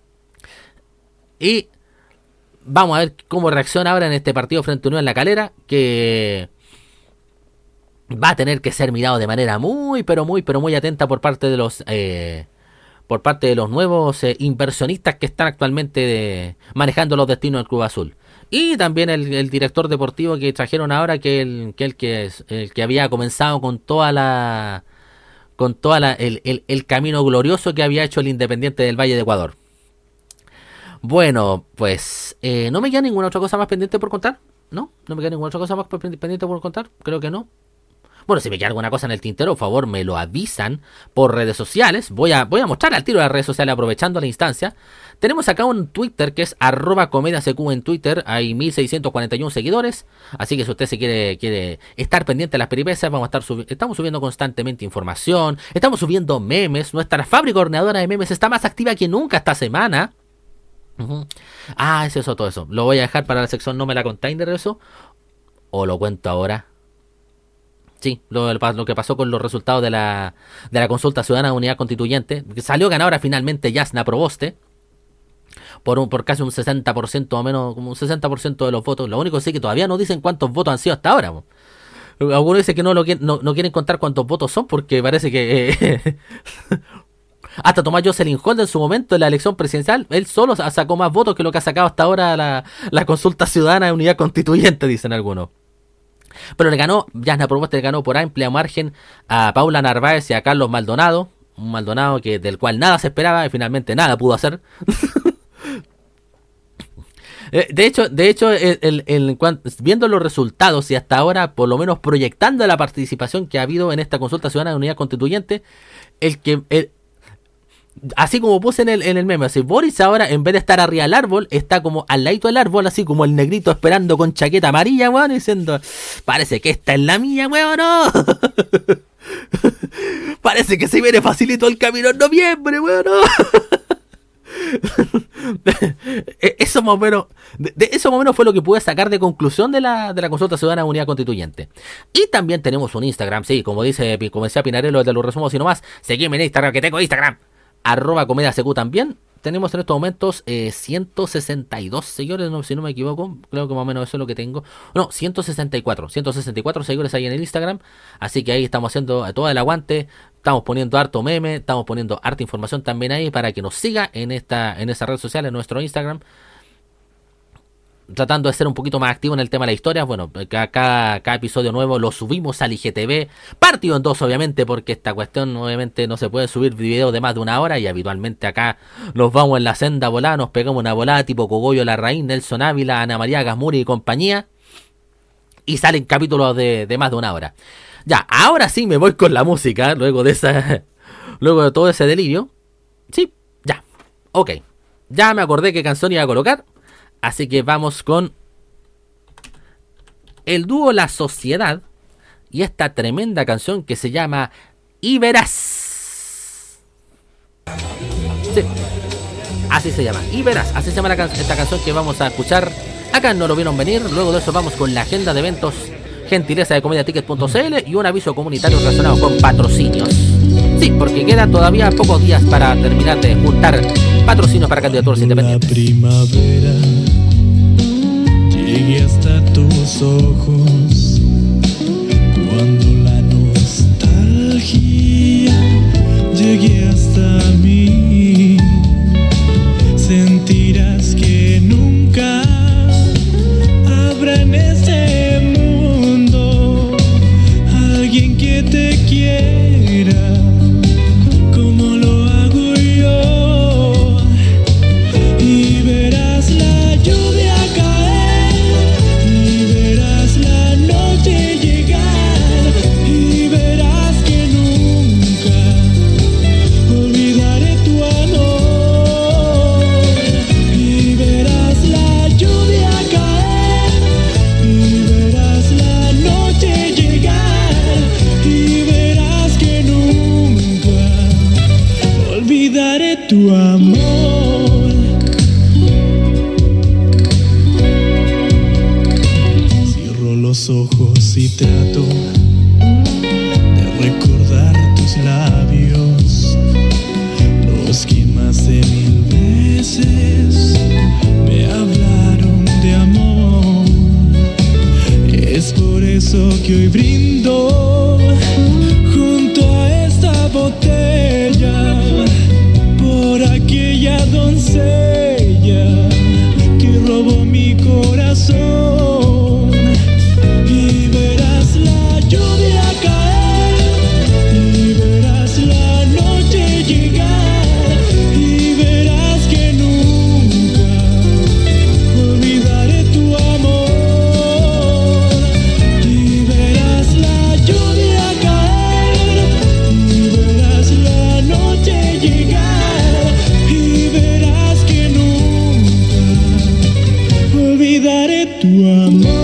y vamos a ver cómo reacciona ahora en este partido frente a Unión La Calera, que va a tener que ser mirado de manera muy, pero muy, pero muy atenta por parte de los, eh, por parte de los nuevos eh, inversionistas que están actualmente de, manejando los destinos del Club Azul. Y también el, el director deportivo que trajeron ahora, que el que el que, es, el que había comenzado con toda la, con toda la, el, el, el camino glorioso que había hecho el Independiente del Valle de Ecuador. Bueno, pues eh, no me queda ninguna otra cosa más pendiente por contar, ¿no? No me queda ninguna otra cosa más pendiente por contar, creo que no. Bueno, si me queda alguna cosa en el tintero, por favor, me lo avisan por redes sociales. Voy a, voy a mostrar al tiro de las redes sociales aprovechando la instancia. Tenemos acá un Twitter que es arroba comediasq en Twitter. Hay mil seiscientos cuarenta y uno seguidores. Así que si usted se quiere, quiere estar pendiente de las peripecias, vamos a estar subi- estamos subiendo constantemente información. Estamos subiendo memes. Nuestra fábrica horneadora de memes está más activa que nunca esta semana. Uh-huh. Ah, es eso, todo eso. Lo voy a dejar para la sección No me la contáis de eso. O lo cuento ahora. Sí, lo, lo que pasó con los resultados de la, de la consulta ciudadana de unidad constituyente. Salió ganadora finalmente Yasna Proboste. Por, un, por casi un sesenta por ciento o menos, como un sesenta por ciento de los votos. Lo único que sí que todavía no dicen cuántos votos han sido hasta ahora. Algunos dicen que no, lo, no, no quieren contar cuántos votos son porque parece que... Eh, hasta Tomás Jocelyn Holt en su momento en la elección presidencial, él solo sacó más votos que lo que ha sacado hasta ahora la, la consulta ciudadana de unidad constituyente, dicen algunos. Pero le ganó, Yasna Proboste le ganó por amplia margen a Paula Narváez y a Carlos Maldonado. Un Maldonado que del cual nada se esperaba y finalmente nada pudo hacer. De hecho, de hecho el, el, el, viendo los resultados y hasta ahora, por lo menos proyectando la participación que ha habido en esta consulta ciudadana de unidad constituyente, el que... El, así como puse en el, en el meme, así Boris ahora en vez de estar arriba del árbol, está como al ladito del árbol, así como el negrito esperando con chaqueta amarilla, weón, diciendo, parece que esta es la mía, weón, no. Parece que se viene facilito el camino en noviembre, weón, no. Eso más o menos, de, de eso más o menos fue lo que pude sacar de conclusión de la, de la consulta ciudadana de unidad constituyente. Y también tenemos un Instagram, sí, como dice, como decía Pinarello de los resumos y no más, seguime en Instagram, que tengo Instagram. Arroba Comedia C Q también. tenemos en estos momentos eh, ciento sesenta y dos seguidores, no, si no me equivoco, creo que más o menos eso es lo que tengo. No, ciento sesenta y cuatro, ciento sesenta y cuatro seguidores ahí en el Instagram, así que ahí estamos haciendo todo el aguante, estamos poniendo harto meme, estamos poniendo harta información también ahí para que nos siga en esta en esa red social, en nuestro Instagram. Tratando de ser un poquito más activo en el tema de la historia. Bueno, cada, cada, cada episodio nuevo lo subimos al I G T V, partido en dos obviamente, porque esta cuestión obviamente no se puede subir videos de más de una hora, y habitualmente acá nos vamos en la senda volada, nos pegamos una volada tipo Cogollo Larraín, Nelson Ávila, Ana María Gasmuri y compañía, y salen capítulos de, de más de una hora. Ya, ahora sí me voy con la música, luego de esa luego de todo ese delirio. Sí, ya, ok, ya me acordé qué canción iba a colocar. Así que vamos con el dúo La Sociedad y esta tremenda canción que se llama Y Verás. Sí, así se llama, Y Verás. Así se llama la can- esta canción que vamos a escuchar. Acá no lo vieron venir. Luego de eso vamos con la agenda de eventos, gentileza de comedia ticket punto c l y un aviso comunitario relacionado con patrocinios. Sí, porque quedan todavía pocos días para terminar de juntar patrocinios para candidaturas independientes. La primavera llegué hasta tus ojos, cuando la nostalgia llegue hasta mí, sentirás que nunca habrá en este mundo alguien que te quiera como lo hago yo. Y verás la lluvia caer, y verás la noche llegar, y verás que nunca olvidaré tu amor. Y verás la lluvia caer, y verás la noche llegar, y verás que nunca olvidaré tu amor. Cierro los ojos y trato de recordar tus labios, los que más de mil veces me hablaron de amor. Es por eso que hoy brindo junto a esta botella por aquella doncella que robó mi corazón. Y verás la lluvia caer, y verás la noche llegar, y verás que nunca olvidaré tu amor. Y verás la lluvia caer, y verás la noche llegar, y verás que nunca olvidaré tu amor.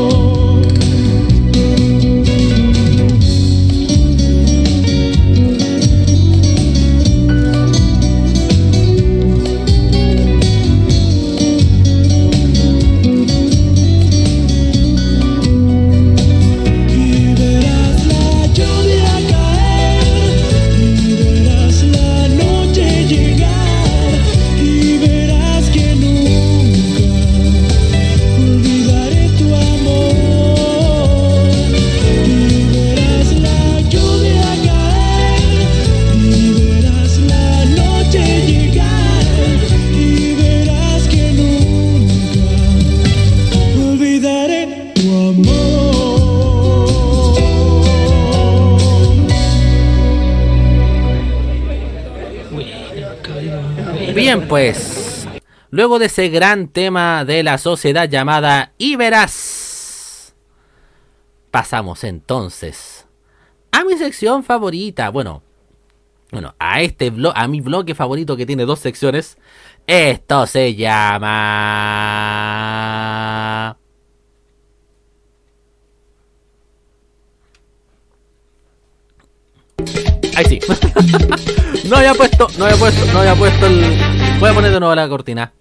Y verás la lluvia caer, y verás la noche llegar, y verás que nunca olvidaré tu amor. Y verás la lluvia caer, y verás la noche llegar, y verás que nunca olvidaré tu amor. Bien, pues, luego de ese gran tema de La Sociedad llamada Y Verás, pasamos entonces a mi sección favorita. Bueno, bueno, a este blog, a mi bloque favorito que tiene dos secciones. Esto se llama... Ahí sí. No había puesto, no había puesto, no había puesto el... Voy a poner de nuevo la cortina.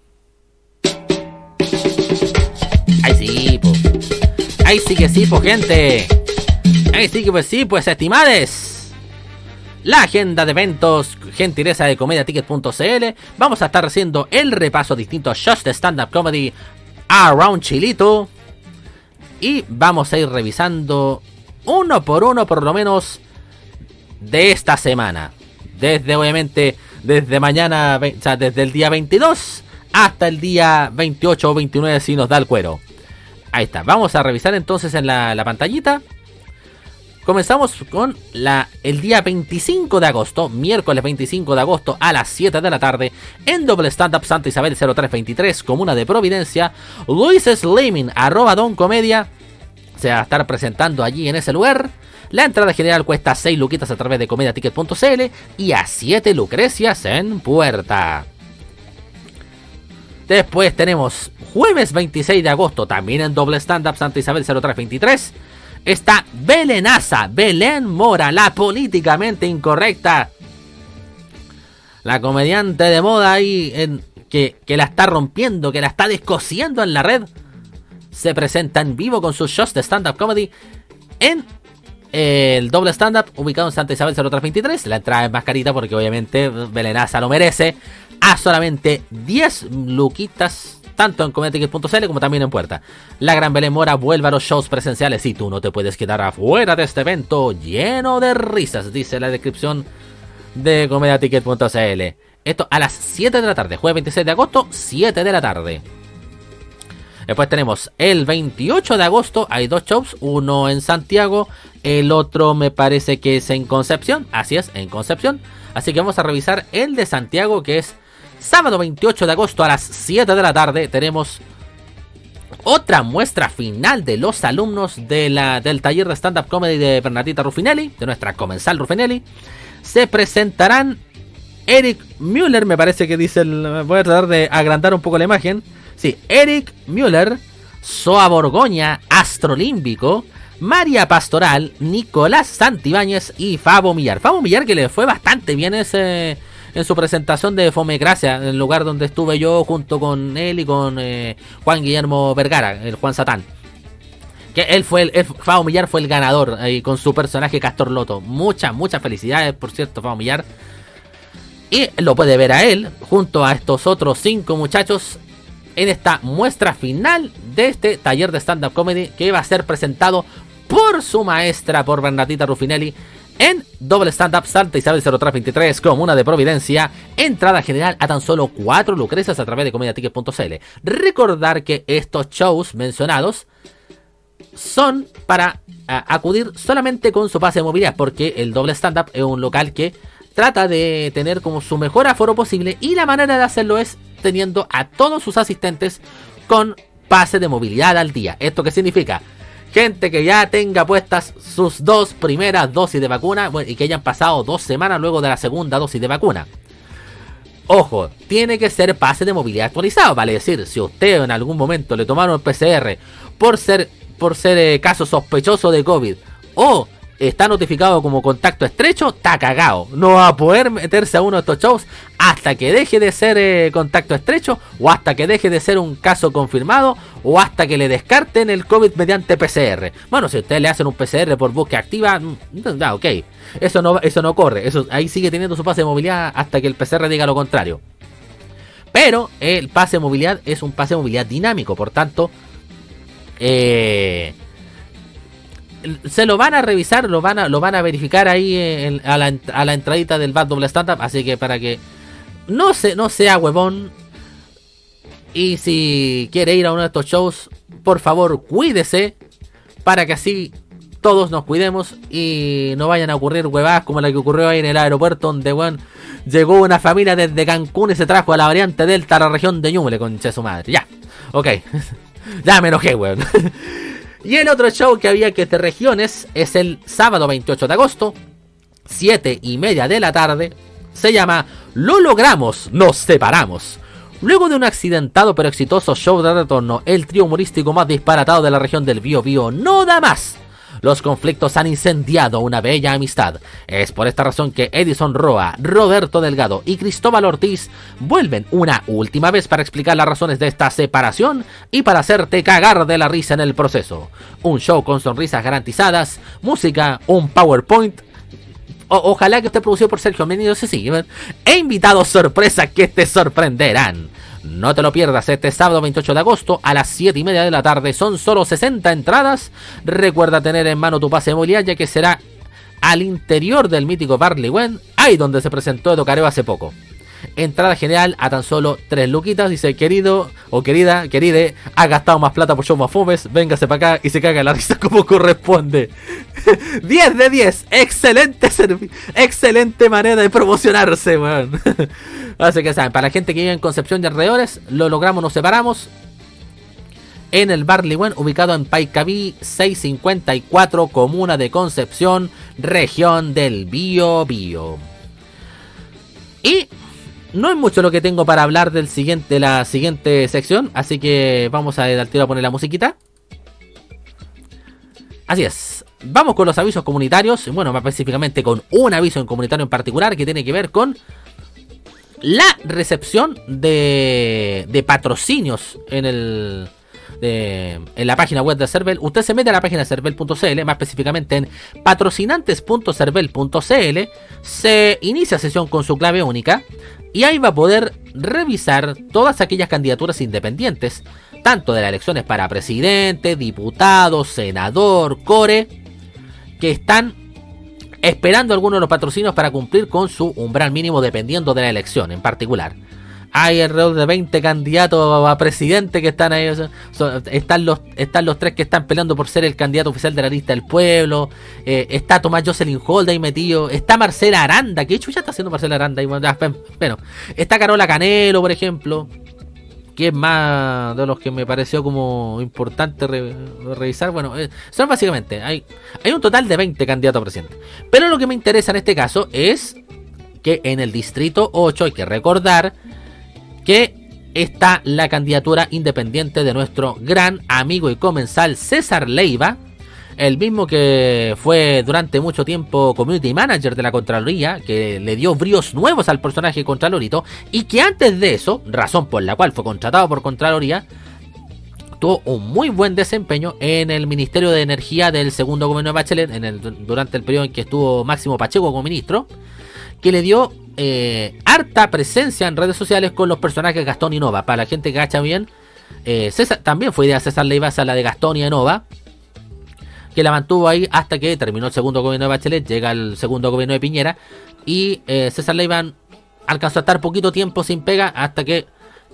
Ahí sí, po. Ahí sí que sí, po, gente. Ahí sí que pues sí, pues, estimades. la agenda de eventos, gentileza de comedia ticket punto c l. Vamos a estar haciendo el repaso a distintos shows de stand-up comedy around Chilito. Y vamos a ir revisando uno por uno, por lo menos, de esta semana. Desde, obviamente, desde mañana, o sea, desde el día veintidós hasta el día veintiocho o veintinueve, si nos da el cuero. Ahí está, vamos a revisar entonces en la, la pantallita. Comenzamos con la, el día veinticinco de agosto, miércoles veinticinco de agosto a las siete de la tarde, en Doble Stand Up Santa Isabel cero tres veintitrés, Comuna de Providencia. Luis Slimming, arroba Don Comedia, se va a estar presentando allí en ese lugar. La entrada general cuesta seis luquitas a través de comedia ticket punto c l y a siete lucrecias en puerta. Después tenemos jueves veintiséis de agosto, también en Doble Stand Up Santa Isabel cero tres veintitrés. Está Belenaza, Belén Mora, la políticamente incorrecta. La comediante de moda ahí en, que, que la está rompiendo, que la está descosiendo en la red. Se presenta en vivo con sus shows de stand-up comedy en el Doble Stand-Up ubicado en Santa Isabel cero tres veintitrés. La entrada es más carita porque obviamente Belenaza lo merece. A solamente diez luquitas, tanto en comedia ticket punto c l como también en puerta. La gran Belén Mora vuelve a los shows presenciales y tú no te puedes quedar afuera de este evento lleno de risas, dice la descripción de comedia ticket punto c l. Esto a las siete de la tarde, jueves veintiséis de agosto, siete de la tarde. Después tenemos el veintiocho de agosto, hay dos shows, uno en Santiago, el otro me parece que es en Concepción, así es, en Concepción. Así que vamos a revisar el de Santiago, que es sábado veintiocho de agosto a las siete de la tarde. Tenemos otra muestra final de los alumnos de la, del taller de stand-up comedy de Bernardita Ruffinelli, de nuestra comensal Ruffinelli. Se presentarán Eric Müller, me parece que dice el... Voy a tratar de agrandar un poco la imagen. Sí, Eric Müller, Soa Borgoña, Astrolímbico, María Pastoral, Nicolás Santibáñez y Fabo Millar. Fabo Millar, que le fue bastante bien ese... en su presentación de Fomegracia, en el lugar donde estuve yo junto con él y con eh, Juan Guillermo Vergara, el Juan Satán. Que él fue, el, el Fabo Millar fue el ganador ahí con su personaje Castor Loto. Muchas, muchas felicidades, por cierto, Fabo Millar. Y lo puede ver a él junto a estos otros cinco muchachos en esta muestra final de este taller de stand-up comedy que va a ser presentado por su maestra, por Bernardita Ruffinelli, en Doble Stand Up Santa Isabel cero tres veintitrés, Comuna de Providencia. Entrada general a tan solo cuatro lucrecias a través de comedia ticket punto c l. Recordar que estos shows mencionados son para a, acudir solamente con su pase de movilidad, porque el Doble Stand Up es un local que trata de tener como su mejor aforo posible, y la manera de hacerlo es teniendo a todos sus asistentes con pase de movilidad al día. ¿Esto qué significa? Gente que ya tenga puestas sus dos primeras dosis de vacuna, bueno, y que hayan pasado dos semanas luego de la segunda dosis de vacuna. Ojo, tiene que ser pase de movilidad actualizado, vale decir, si usted en algún momento le tomaron el P C R por ser, por ser eh, caso sospechoso de COVID, o está notificado como contacto estrecho, está cagado. No va a poder meterse a uno de estos shows hasta que deje de ser eh, contacto estrecho, o hasta que deje de ser un caso confirmado, o hasta que le descarten el COVID mediante P C R. Bueno, si ustedes le hacen un P C R por búsqueda activa, da, ok. Eso no, eso no corre. Eso, ahí sigue teniendo su pase de movilidad hasta que el P C R diga lo contrario. Pero el pase de movilidad es un pase de movilidad dinámico, por tanto... Eh... se lo van a revisar, lo van a, lo van a verificar ahí en, a, la, a la entradita del Bad Double Stand Up. Así que para que no, se, no sea huevón, y si quiere ir a uno de estos shows, por favor cuídese, para que así todos nos cuidemos y no vayan a ocurrir huevadas como la que ocurrió ahí en el aeropuerto, donde bueno, llegó una familia desde Cancún y se trajo a la variante Delta a la región de Ñuble, concha su madre. Ya, ok, ya me enojé, weón. Y el otro show que había que de regiones es el sábado veintiocho de agosto, siete y media de la tarde. Se llama Lo logramos, nos separamos. Luego de un accidentado pero exitoso show de retorno, el trío humorístico más disparatado de la región del Bío Bío no da más. Los conflictos han incendiado una bella amistad. Es por esta razón que Edison Roa, Roberto Delgado y Cristóbal Ortiz vuelven una última vez para explicar las razones de esta separación y para hacerte cagar de la risa en el proceso. Un show con sonrisas garantizadas, música, un PowerPoint, o, ojalá que esté producido por Sergio Menido, sí, sí, e invitados sorpresa que te sorprenderán. No te lo pierdas este sábado veintiocho de agosto a las siete y media de la tarde. Son solo sesenta entradas. Recuerda tener en mano tu pase de movilidad, ya que será al interior del mítico Barley Wen, ahí donde se presentó Edo Careo hace poco. Entrada general a tan solo tres luquitas. Dice, querido o querida, queride, ha gastado más plata por show más fomes, véngase para acá y se caga la risa como corresponde. diez de diez, excelente servi- excelente manera de promocionarse, weón. Así que saben, para la gente que vive en Concepción y alrededores, lo logramos, nos separamos en el Barley Wen, ubicado en Paicaví seiscientos cincuenta y cuatro, comuna de Concepción, región del Biobío. Y no es mucho lo que tengo para hablar del siguiente, de la siguiente sección, así que vamos a al tiro a poner la musiquita. Así es, vamos con los avisos comunitarios, bueno, más específicamente con un aviso en comunitario en particular que tiene que ver con la recepción de, de patrocinios en el... De, en la página web de Cervel. Usted se mete a la página cervel punto c l, más específicamente en patrocinantes punto cervel punto c l, se inicia sesión con su clave única y ahí va a poder revisar todas aquellas candidaturas independientes, tanto de las elecciones para presidente, diputado, senador, core, que están esperando algunos de los patrocinios para cumplir con su umbral mínimo dependiendo de la elección en particular. Hay alrededor de veinte candidatos a presidente que están ahí. Son, están, los, están los tres que están peleando por ser el candidato oficial de la lista del pueblo. Eh, está Tomás Jocelyn Holt ahí metido. Está Marcela Aranda. ¿Qué chucha está haciendo Marcela Aranda? Bueno, está Carola Canelo, por ejemplo, que es más de los que me pareció como importante re, revisar. Bueno, eh, son básicamente, hay, hay un total de veinte candidatos a presidente. Pero lo que me interesa en este caso es que en el distrito ocho hay que recordar que está la candidatura independiente de nuestro gran amigo y comensal César Leiva, el mismo que fue durante mucho tiempo community manager de la Contraloría, que le dio bríos nuevos al personaje Contralorito, y que antes de eso, razón por la cual fue contratado por Contraloría, tuvo un muy buen desempeño en el Ministerio de Energía del segundo gobierno de Bachelet, en el, durante el periodo en que estuvo Máximo Pacheco como ministro, que le dio eh, harta presencia en redes sociales con los personajes Gastón y Nova. Para la gente que cacha bien, eh, César, también fue idea de César Leiva la de Gastón y Nova, que la mantuvo ahí hasta que terminó el segundo gobierno de Bachelet, llega el segundo gobierno de Piñera, y eh, César Leiva alcanzó a estar poquito tiempo sin pega hasta que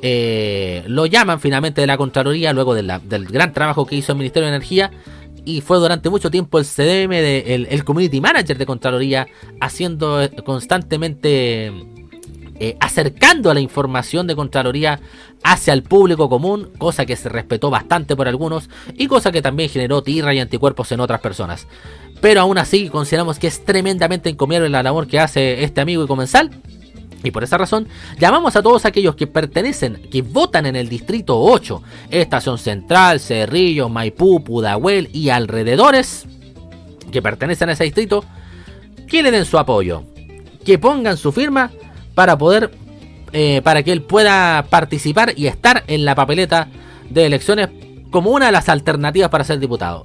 eh, lo llaman finalmente de la Contraloría, luego de la, del gran trabajo que hizo el Ministerio de Energía, y fue durante mucho tiempo el C D M, de, el, el Community Manager de Contraloría, haciendo constantemente, eh, acercando a la información de Contraloría hacia el público común, cosa que se respetó bastante por algunos, y cosa que también generó tirra y anticuerpos en otras personas. Pero aún así consideramos que es tremendamente encomiable la labor que hace este amigo y comensal, y por esa razón llamamos a todos aquellos que pertenecen, que votan en el distrito ocho, Estación Central, Cerrillo, Maipú, Pudahuel y alrededores, que pertenecen a ese distrito, que le den su apoyo, que pongan su firma para poder eh, para que él pueda participar y estar en la papeleta de elecciones como una de las alternativas para ser diputado.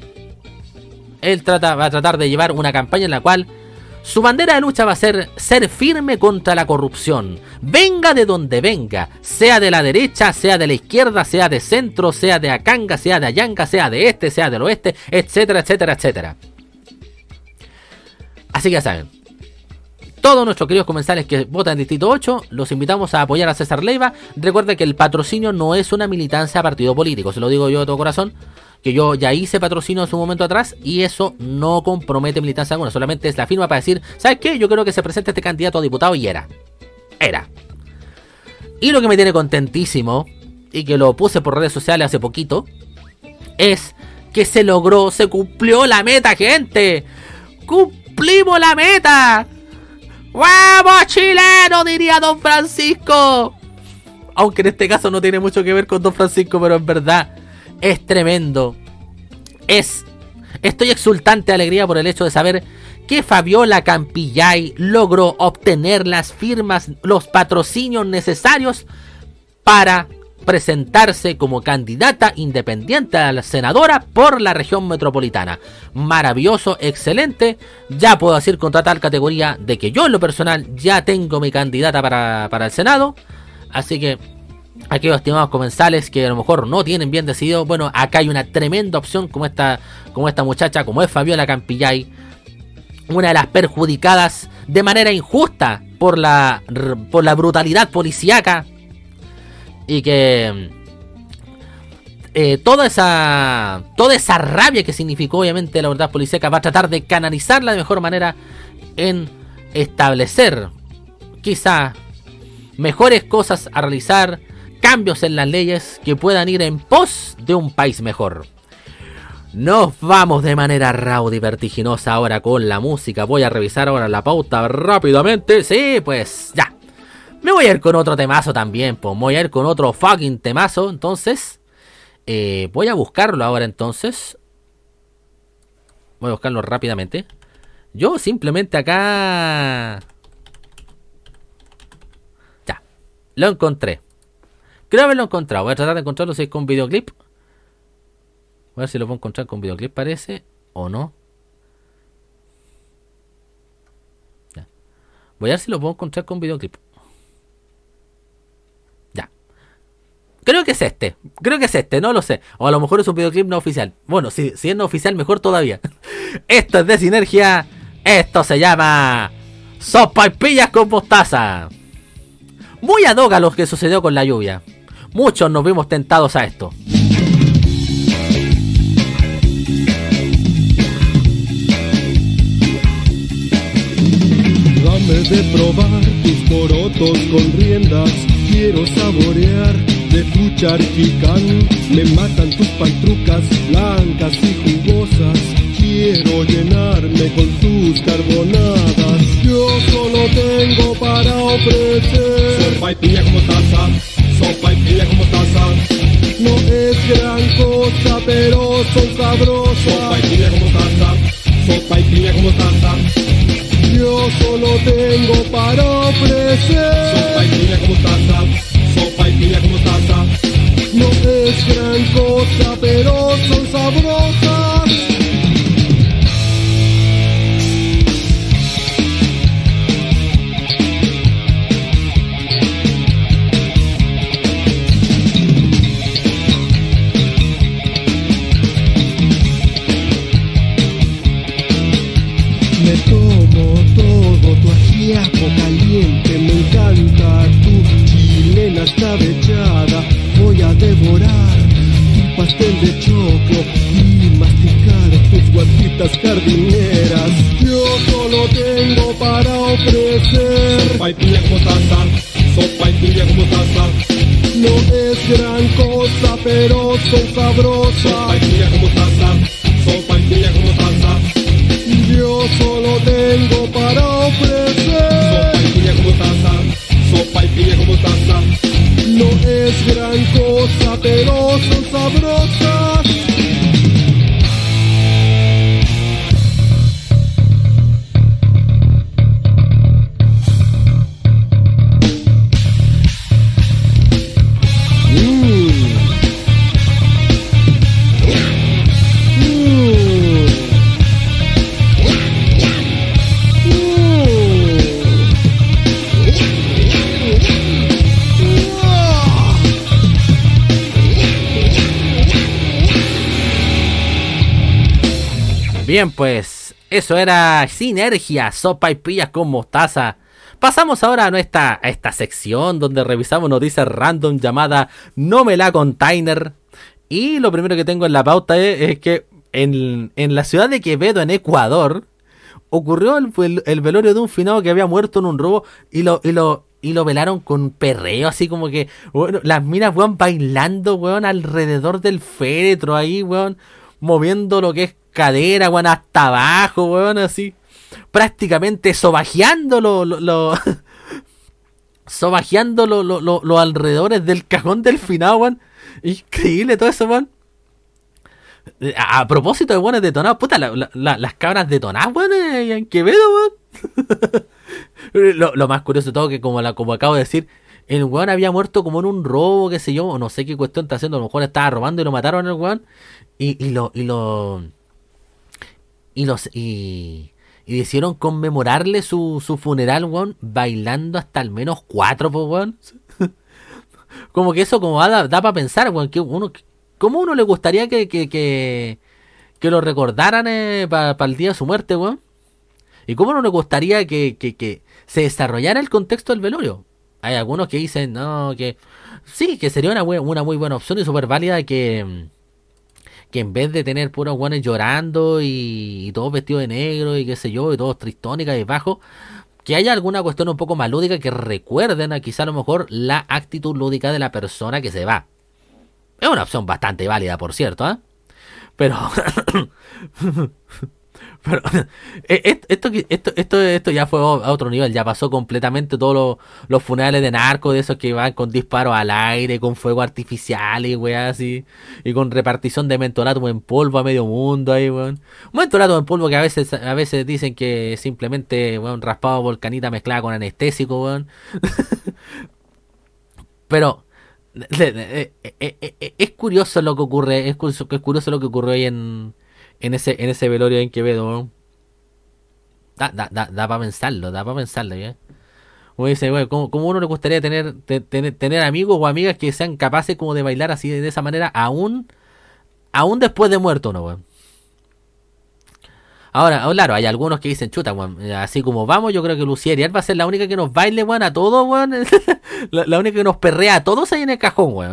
Él trata, va a tratar de llevar una campaña en la cual su bandera de lucha va a ser ser firme contra la corrupción, venga de donde venga, sea de la derecha, sea de la izquierda, sea de centro, sea de Acanga, sea de Ayanga, sea de este, sea del oeste, etcétera, etcétera, etcétera. Así que ya saben, todos nuestros queridos comensales que votan en Distrito ocho, los invitamos a apoyar a César Leiva. Recuerden que el patrocinio no es una militancia a partido político, se lo digo yo de todo corazón, que yo ya hice patrocinio en su momento atrás y eso no compromete militancia alguna, solamente es la firma para decir, ¿sabes qué? Yo creo que se presente este candidato a diputado y era. Era. Y lo que me tiene contentísimo, y que lo puse por redes sociales hace poquito, es que se logró, se cumplió la meta, gente. ¡Cumplimos la meta! ¡Vamos, chileno! Diría Don Francisco. Aunque en este caso no tiene mucho que ver con Don Francisco, pero en verdad es tremendo. Es, estoy exultante de alegría por el hecho de saber que Fabiola Campillay logró obtener las firmas, los patrocinios necesarios para presentarse como candidata independiente a la senadora por la región metropolitana. Maravilloso, excelente. Ya puedo decir con total categoría de que yo en lo personal ya tengo mi candidata para, para el Senado. Así que aquellos estimados comensales que a lo mejor no tienen bien decidido, bueno, acá hay una tremenda opción como esta, como esta muchacha, como es Fabiola Campillay, una de las perjudicadas de manera injusta por la, por la brutalidad policíaca. Y que eh, toda esa toda esa rabia que significó obviamente la voluntad policíaca va a tratar de canalizarla de mejor manera en establecer quizá mejores cosas a realizar, cambios en las leyes que puedan ir en pos de un país mejor. Nos vamos de manera rauda y vertiginosa ahora con la música. Voy a revisar ahora la pauta rápidamente. Sí, pues ya. Me voy a ir con otro temazo también, pues voy a ir con otro fucking temazo, entonces eh, voy a buscarlo ahora entonces. Voy a buscarlo rápidamente. Yo simplemente acá... Ya, lo encontré. Creo haberlo encontrado, voy a tratar de encontrarlo si es con videoclip. Voy a ver si lo puedo encontrar con videoclip, parece, o no. Ya. Voy a ver si lo puedo encontrar con videoclip. Creo que es este, creo que es este, no lo sé. O a lo mejor es un videoclip no oficial. Bueno, si, si es no oficial, mejor todavía. Esto es de Sinergia. Esto se llama Sopaipillas con mostaza. Muy ad hoc a lo que sucedió con la lluvia. Muchos nos vimos tentados a esto. Dame de probar tus porotos con riendas. Quiero saborear de tu charquicán. Me matan tus pantrucas blancas y jugosas. Quiero llenarme con tus carbonadas. Yo solo tengo para ofrecer Sopaipilla como taza, sopaipilla como taza. No es gran cosa, pero son sabrosas. Sopaipilla como taza, sopaipilla como taza. Yo solo tengo para ofrecer Sopaipilla como taza, sopaipilla como taza. No es gran cosa, pero son sabrosas. Me tomo todo tu ajiaco caliente, me encanta tu chilena escabechada. Voy a devorar tu pastel de choclo y masticar tus guatitas jardineras. Yo solo tengo para ofrecer Sopaipilla como taza, sopaipilla como taza. No es gran cosa, pero son sabrosas. Sopaipilla como taza, sopaipilla como taza. Yo solo tengo para ofrecer Sopaipilla como taza, sopaipilla como taza. No es gran cosa, pero son sabrosas. Bien, pues eso era Sinergia, Sopaipillas con mostaza. Pasamos ahora a nuestra a esta sección donde revisamos noticias random llamada No me la container. Y lo primero que tengo en la pauta es, es que en, en la ciudad de Quevedo, en Ecuador, ocurrió el, el, el velorio de un finado que había muerto en un robo y lo, y lo, y lo velaron con perreo, así como que, bueno, las minas, weón, bailando, weón, alrededor del féretro ahí, weón, moviendo lo que es cadera, weón, hasta abajo, weón, así, prácticamente sobajeando lo, lo, lo sobajeando los lo, lo, lo alrededores del cajón del finado, weón. Increíble todo eso, weón. A, a propósito de weones detonados, puta, la, la, la, las cabras detonadas, weón, en Quevedo, weón. lo, lo más curioso de todo que, como, la, como acabo de decir, el weón había muerto como en un robo, qué sé yo, o no sé qué cuestión está haciendo, a lo mejor estaba robando y lo mataron al weón, y, y lo, y lo, y los, y, y decidieron conmemorarle su, su funeral, weón, bailando hasta al menos cuatro, pues, weón. Como que eso como da, da para pensar, weón, que uno, ¿cómo uno le gustaría que, que, que, que lo recordaran eh, para pa el día de su muerte, weón? ¿Y cómo no le gustaría que, que, que se desarrollara el contexto del velorio? Hay algunos que dicen, no, que sí, que sería una, una muy buena opción y súper válida que, que en vez de tener puros guanes llorando y, y todos vestidos de negro y qué sé yo, y todos tristónicas y bajos, que haya alguna cuestión un poco más lúdica que recuerden a quizá a lo mejor la actitud lúdica de la persona que se va. Es una opción bastante válida, por cierto, ¿eh? Pero... Pero esto, esto, esto, esto ya fue a otro nivel, ya pasó completamente todos los, los funerales de narcos, de esos que van con disparos al aire, con fuego artificial y weá así, y con repartición de mentolatum en polvo a medio mundo ahí, weón. Un mentolatum en polvo que a veces, a veces dicen que simplemente, weón, raspado volcanita mezclada con anestésico, weón. Pero es curioso lo que ocurre, es curioso, es curioso lo que ocurrió ahí en... En ese, en ese velorio en Quevedo, ¿no? Da, da, da, da para pensarlo, da para pensarlo, ¿ya? Como dice, güey, ¿cómo, ¿cómo uno le gustaría tener, te, tener, tener amigos o amigas que sean capaces como de bailar así de esa manera, aún, aún después de muerto, ¿no, güey? Ahora, claro, hay algunos que dicen, chuta, güey, así como vamos, yo creo que Lucía Ariel va a ser la única que nos baile, güey, a todos, güey. la, la única que nos perrea a todos ahí en el cajón, güey.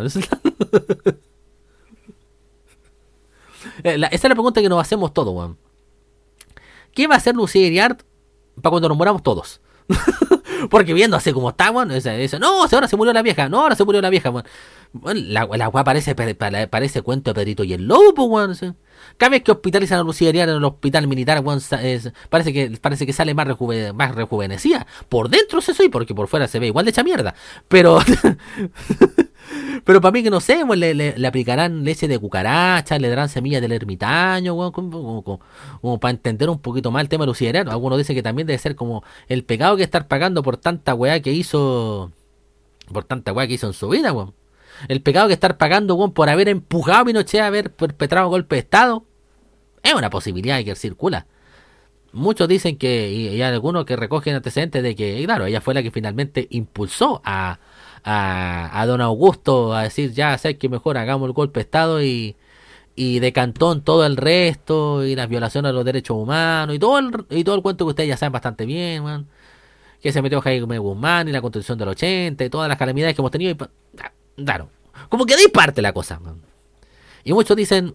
La, esa es la pregunta que nos hacemos todos, weón. ¿Qué va a hacer Lucía Iriart para cuando nos moramos todos? Porque viendo así como está, weón, dice, no, ahora se murió la vieja, no, ahora se murió la vieja, weón. Bueno, la la weá parece, parece cuento de Pedrito y el Lobo, weón. ¿Sí? Cada vez que hospitalizan a Lucía Iriart en el hospital militar, weón, es, parece que parece que sale más, rejuve, más rejuvenecida. Por dentro se soy, porque por fuera se ve igual de hecha mierda. Pero... Pero para mí que no sé, pues, le, le, le aplicarán leche de cucaracha, le darán semillas del ermitaño, bueno, como, como, como, como para entender un poquito más el tema de Lucía Iriart. Algunos dicen que también debe ser como el pecado que estar pagando por tanta weá que hizo, por tanta weá que hizo en su vida, weón. El pecado que estar pagando, weón, por haber empujado a Pinochet a haber perpetrado golpe de Estado. Es una posibilidad que circula. Muchos dicen que, y, y hay algunos que recogen antecedentes de que, claro, ella fue la que finalmente impulsó a A, a don Augusto a decir, ya sé que mejor hagamos el golpe de Estado y, y decantó en todo el resto y las violaciones a los derechos humanos y todo el, y todo el cuento que ustedes ya saben bastante bien, man, que se metió Jaime Guzmán y la constitución del ochenta y todas las calamidades que hemos tenido y, claro, como que de ahí parte la cosa, man. Y muchos dicen,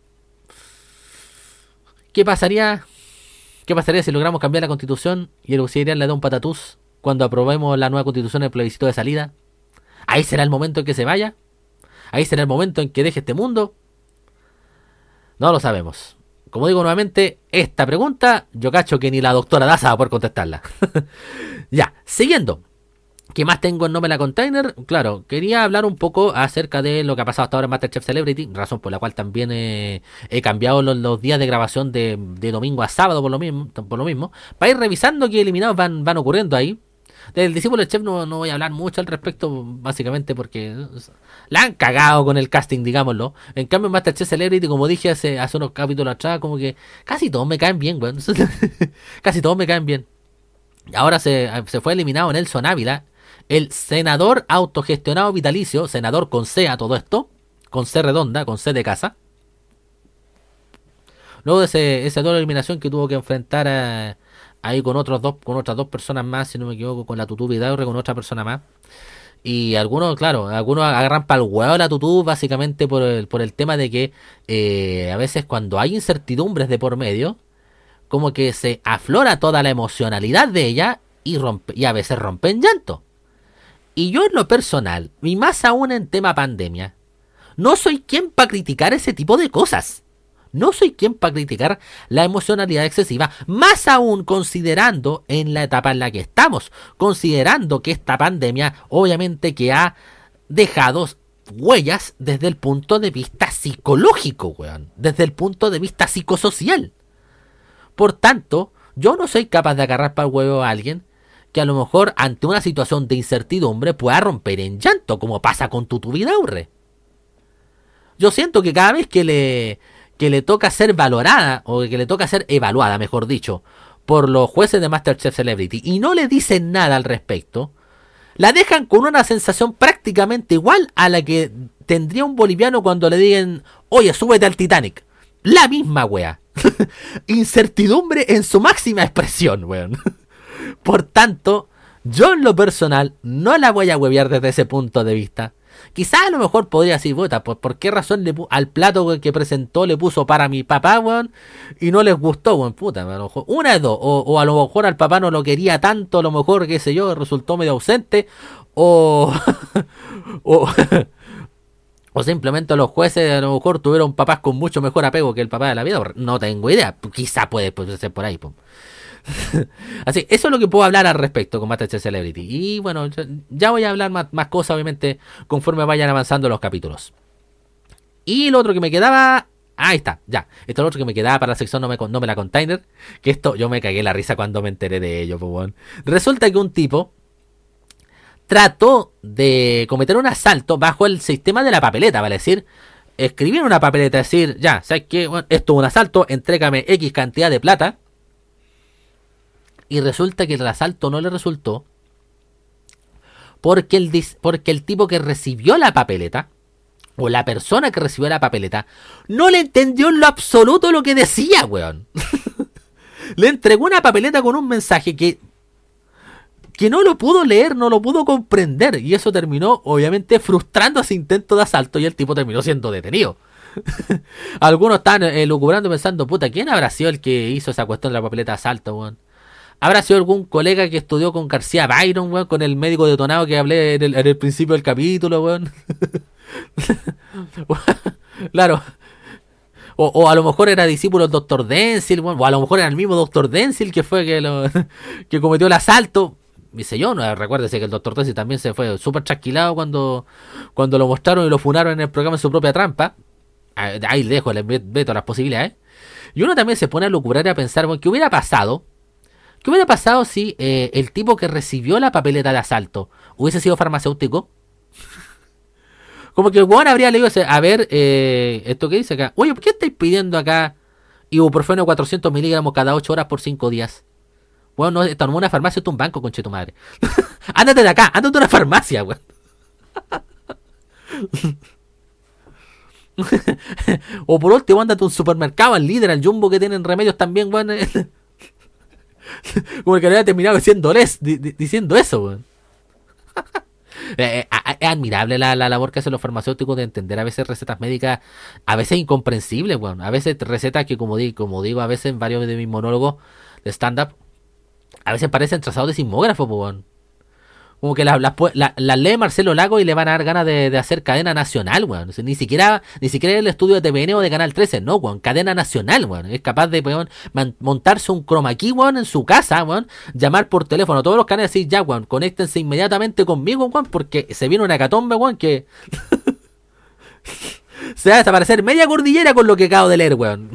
¿qué pasaría qué pasaría si logramos cambiar la constitución y el Lucía Iriart le da un patatús cuando aprobemos la nueva constitución en el plebiscito de salida? ¿Ahí será el momento en que se vaya? ¿Ahí será el momento en que deje este mundo? No lo sabemos. Como digo nuevamente, esta pregunta yo cacho que ni la doctora Daza va a poder contestarla. Ya, siguiendo. ¿Qué más tengo en No Me La Container? Claro, quería hablar un poco acerca de lo que ha pasado hasta ahora en MasterChef Celebrity, razón por la cual también he, he cambiado los, los días de grabación de, de domingo a sábado por lo mismo, por lo mismo, para ir revisando qué eliminados van, van ocurriendo ahí. Del discípulo del chef no, no voy a hablar mucho al respecto, básicamente porque la han cagado con el casting, digámoslo. En cambio en MasterChef Celebrity, como dije hace, hace unos capítulos atrás, como que casi todos me caen bien, güey. Casi todos me caen bien. Ahora se, se fue eliminado Nelson Ávila, el senador autogestionado vitalicio, senador con C a todo esto, con C redonda, con C de casa. Luego de ese, esa doble eliminación que tuvo que enfrentar a... ahí con otros dos, con otras dos personas más, si no me equivoco, con la Tutú Vidaurre, con otra persona más. Y algunos, claro, algunos agarran para el huevo a la Tutú básicamente por el, por el tema de que eh, a veces cuando hay incertidumbres de por medio, como que se aflora toda la emocionalidad de ella y rompe, y a veces rompe en llanto. Y yo en lo personal, y más aún en tema pandemia, no soy quien para criticar ese tipo de cosas. No soy quien para criticar la emocionalidad excesiva, más aún considerando en la etapa en la que estamos, considerando que esta pandemia obviamente que ha dejado huellas desde el punto de vista psicológico, weón, desde el punto de vista psicosocial. Por tanto, yo no soy capaz de agarrar para el huevo a alguien que a lo mejor ante una situación de incertidumbre pueda romper en llanto, como pasa con Tutu Vidaurre. Yo siento que cada vez que le, que le toca ser valorada, o que le toca ser evaluada, mejor dicho, por los jueces de MasterChef Celebrity, y no le dicen nada al respecto, la dejan con una sensación prácticamente igual a la que tendría un boliviano cuando le digan, oye, súbete al Titanic. La misma wea. Incertidumbre en su máxima expresión, weón. Por tanto, yo en lo personal no la voy a huevear desde ese punto de vista. Quizás a lo mejor podría decir, puta, ¿por, ¿por qué razón le pu- al plato weón, que presentó le puso para mi papá, weón? Y no les gustó, weón, puta, a lo mejor, una de dos, o, o a lo mejor al papá no lo quería tanto, a lo mejor, qué sé yo, resultó medio ausente, o... o O simplemente los jueces a lo mejor tuvieron papás con mucho mejor apego que el papá de la vida. No tengo idea. Quizá puede, puede ser por ahí. Así, eso es lo que puedo hablar al respecto con MasterChef Celebrity. Y bueno, ya voy a hablar más, más cosas, obviamente, conforme vayan avanzando los capítulos. Y lo otro que me quedaba... Ahí está, ya. Esto es lo otro que me quedaba para la sección No me, no me la container. Que esto yo me cagué la risa cuando me enteré de ello. Pues, bueno. Resulta que un tipo... trató de cometer un asalto bajo el sistema de la papeleta, vale decir, escribir una papeleta, decir, ya, ¿sabes qué? Bueno, esto es un asalto, entrégame X cantidad de plata. Y resulta que el asalto no le resultó porque el, porque el tipo que recibió la papeleta, o la persona que recibió la papeleta, no le entendió en lo absoluto lo que decía, weón. Le entregó una papeleta con un mensaje que... que no lo pudo leer, no lo pudo comprender. Y eso terminó, obviamente, frustrando ese intento de asalto. Y el tipo terminó siendo detenido. Algunos están eh, lucubrando pensando, puta, ¿quién habrá sido el que hizo esa cuestión de la papeleta de asalto, weón? ¿Habrá sido algún colega que estudió con García Byron, weón? Con el médico detonado que hablé en el, en el principio del capítulo, weón. Claro. O, o a lo mejor era discípulo del doctor Denzil, weón. O a lo mejor era el mismo doctor Denzil que fue que, lo, que cometió el asalto. Dice yo, no, recuérdese que el doctor Denzil también se fue súper trasquilado cuando, cuando lo mostraron y lo funaron en el programa en su propia trampa. Ahí le dejo, les veto las posibilidades. Y uno también se pone a lucubrar y a pensar, bueno, ¿qué hubiera pasado? ¿Qué hubiera pasado si eh, el tipo que recibió la papeleta de asalto hubiese sido farmacéutico? Como que el weón habría leído ese, a ver, eh, esto que dice acá. Oye, ¿por qué estáis pidiendo acá ibuprofeno cuatrocientos miligramos cada ocho horas por cinco días? Bueno, no, esto no es una farmacia, esto es un banco, conche tu madre. Ándate de acá, ándate a una farmacia, weón. O por último, ándate a un supermercado, al Líder, al Jumbo, que tienen remedios también, weón. Como el que había terminado diciendo, diciendo eso, weón. Es admirable la, la labor que hacen los farmacéuticos de entender a veces recetas médicas, a veces incomprensibles, weón. A veces recetas que, como digo, como digo, a veces en varios de mis monólogos de stand-up, a veces parecen trazados de sismógrafo, weón. Como que las la, la, la lee Marcelo Lago y le van a dar ganas de, de hacer cadena nacional, weón. O sea, ni siquiera ni siquiera el estudio de T V N o de Canal trece, no, weón. Cadena nacional, weón. Es capaz de, weón, man, montarse un chroma key, weón, en su casa, weón. Llamar por teléfono a todos los canales y decir, ya, weón, conéctense inmediatamente conmigo, weón, porque se viene una hecatombe, weón, que... se va a desaparecer media cordillera con lo que acabo de leer, weón.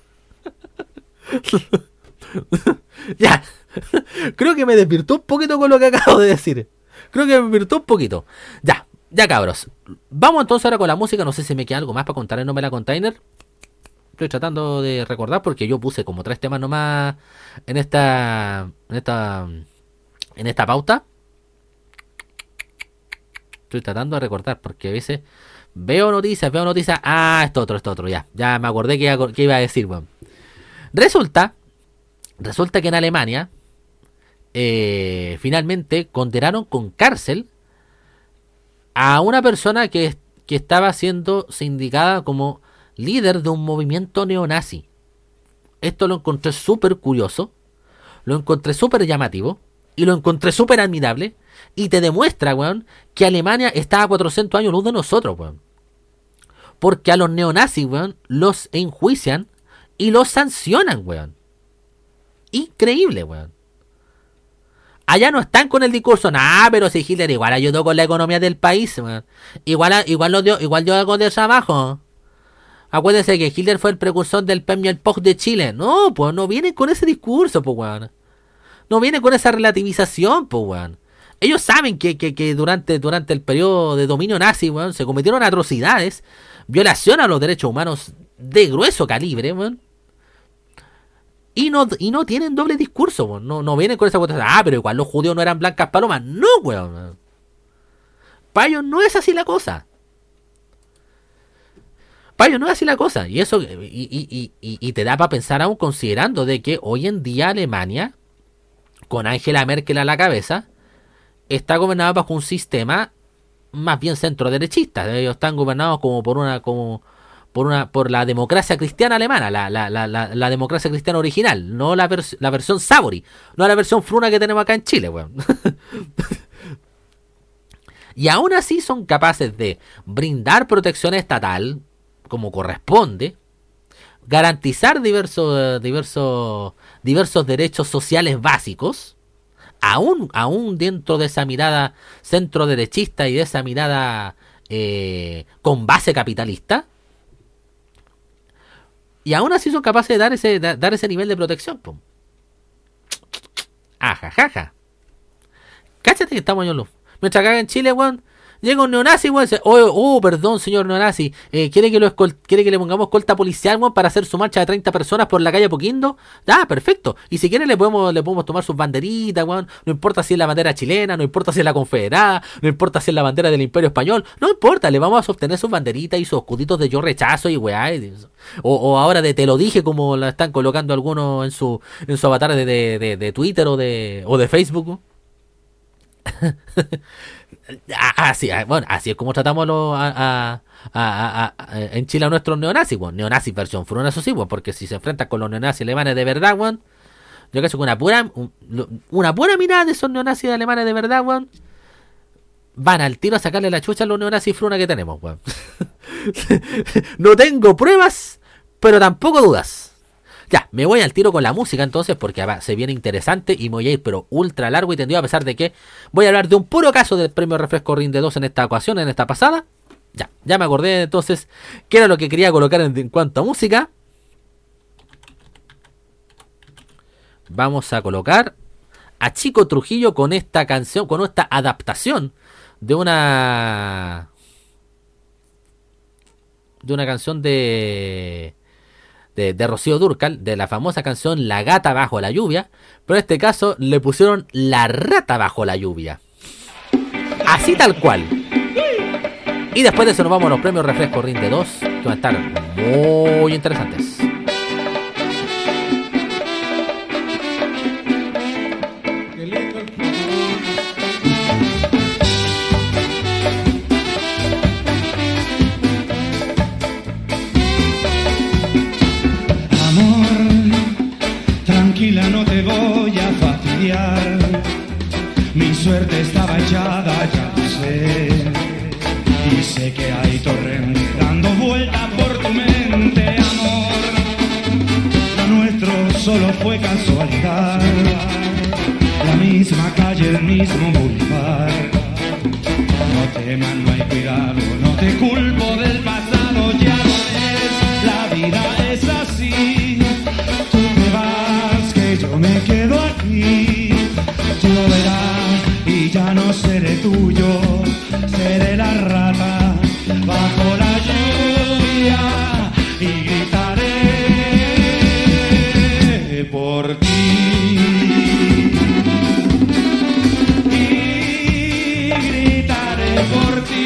Ya. Creo que me desvirtó un poquito con lo que acabo de decir. Creo que me desvirtó un poquito. Ya, ya cabros. Vamos entonces ahora con la música. No sé si me queda algo más para contar en No Me La Container. Estoy tratando de recordar porque yo puse como tres temas nomás en esta en esta en esta pauta. Estoy tratando de recordar porque a veces veo noticias, veo noticias. Ah, esto otro, esto otro, ya. Ya me acordé que iba, que iba a decir, bueno. Resulta, resulta que en Alemania eh, finalmente condenaron con cárcel a una persona que, que estaba siendo sindicada como líder de un movimiento neonazi. Esto lo encontré súper curioso, lo encontré súper llamativo y lo encontré súper admirable. Y te demuestra, weón, que Alemania está a cuatrocientos años luz de nosotros, weón. Porque a los neonazis, weón, los enjuician y los sancionan, weón. Increíble, weón. Allá no están con el discurso, nah, pero si Hitler igual ayudó con la economía del país, weón. Igual, igual, lo dio, igual dio algo de trabajo. Acuérdense que Hitler fue el precursor del premio El P O C de Chile. No, pues no vienen con ese discurso, pues, weón. no viene con esa relativización, pues, weón. Ellos saben que, que, que durante, durante el periodo de dominio nazi, weón, se cometieron atrocidades, violación a los derechos humanos de grueso calibre, weón. Y no, y no tienen doble discurso, weón. No, no vienen con esa cuestión. Ah, pero igual los judíos no eran blancas palomas. No, weón. Para ellos no es así la cosa. Para ellos no es así la cosa. Y eso, y, y, y, y te da para pensar aún considerando de que hoy en día Alemania, con Angela Merkel a la cabeza, está gobernado bajo un sistema más bien centro-derechista. Ellos están gobernados como por una, como por una, por la democracia cristiana alemana, la, la, la, la, la democracia cristiana original, no la, vers- la versión Savory, no la versión Fruna que tenemos acá en Chile, weón. Y aún así son capaces de brindar protección estatal como corresponde, garantizar diversos, diversos, diversos derechos sociales básicos. Aún, aún dentro de esa mirada centro-derechista y de esa mirada eh, con base capitalista. Y aún así son capaces de dar ese, de, dar ese nivel de protección. Pum. Ajajaja. Cáchate que estamos en los... Mientras acá en Chile, weón, llega un neonazi, weón, dice, oh, oh, perdón, señor neonazi, eh, ¿quiere que lo escol- quiere que le pongamos escolta policial, weón, para hacer su marcha de treinta personas por la calle Apoquindo? Ah, perfecto. Y si quiere le podemos, le podemos tomar sus banderitas, weón. No importa si es la bandera chilena, no importa si es la confederada, no importa si es la bandera del Imperio Español, no importa, le vamos a sostener sus banderitas y sus escuditos de yo rechazo y weá. O, o ahora de te lo dije, como la están colocando algunos en su, en su avatar de, de, de, de Twitter o de, o de Facebook. Así, bueno, así es como tratamos los, a, a, a, a, a, en Chile a nuestros neonazis, bueno, neonazis versión fruna, eso sí, bueno, porque si se enfrentan con los neonazis alemanes de verdad, bueno, yo creo que con una pura un, una pura mirada de esos neonazis alemanes de verdad, bueno, van al tiro a sacarle la chucha a los neonazis fruna que tenemos, bueno. No tengo pruebas, pero tampoco dudas. Ya, me voy al tiro con la música entonces porque se viene interesante y me voy a ir pero ultra largo y tendido, a pesar de que voy a hablar de un puro caso del premio Refresco Rinde dos en esta ocasión, en esta pasada. Ya, ya me acordé entonces qué era lo que quería colocar en, en cuanto a música. Vamos a colocar a Chico Trujillo con esta canción, con esta adaptación de una... de una canción de... De, de Rocío Dúrcal, de la famosa canción La Gata Bajo la Lluvia, pero en este caso le pusieron La Rata Bajo la Lluvia. Así tal cual. Y después de eso nos vamos a los premios Refresco Rinde dos, que van a estar muy interesantes. Tranquila, no te voy a fastidiar. Mi suerte estaba echada, ya lo sé. Y sé que hay torrentes dando vuelta por tu mente, amor. Lo nuestro solo fue casualidad. La misma calle, el mismo boulevard. No temas, no hay cuidado, no te culpo del pasado, ya lo ves. La vida es así. Tú te vas, que yo me quedo aquí. Tú lo verás y ya no seré tuyo. Seré la rata bajo la lluvia y gritaré por ti. Y gritaré por ti.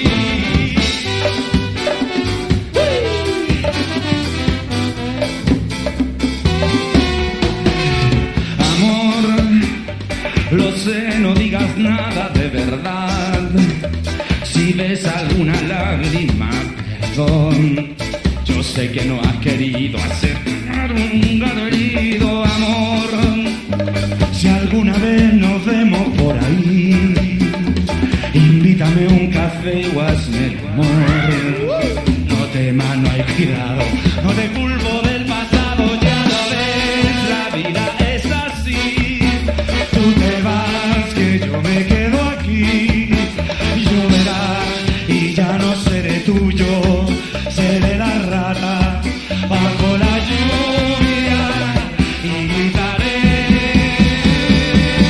Lo sé, no digas nada de verdad. Si ves alguna lágrima, perdón. Yo sé que no has querido acercar un gato herido, amor. Si alguna vez nos vemos por ahí, invítame un café o hazme el amor. No temas, no hay cuidado, no te culpo del pasado, ya lo ves, la vida es así. Tú te vas, que yo me quedo aquí. Lloverás y ya no seré tuyo. Seré la rata bajo la lluvia y gritaré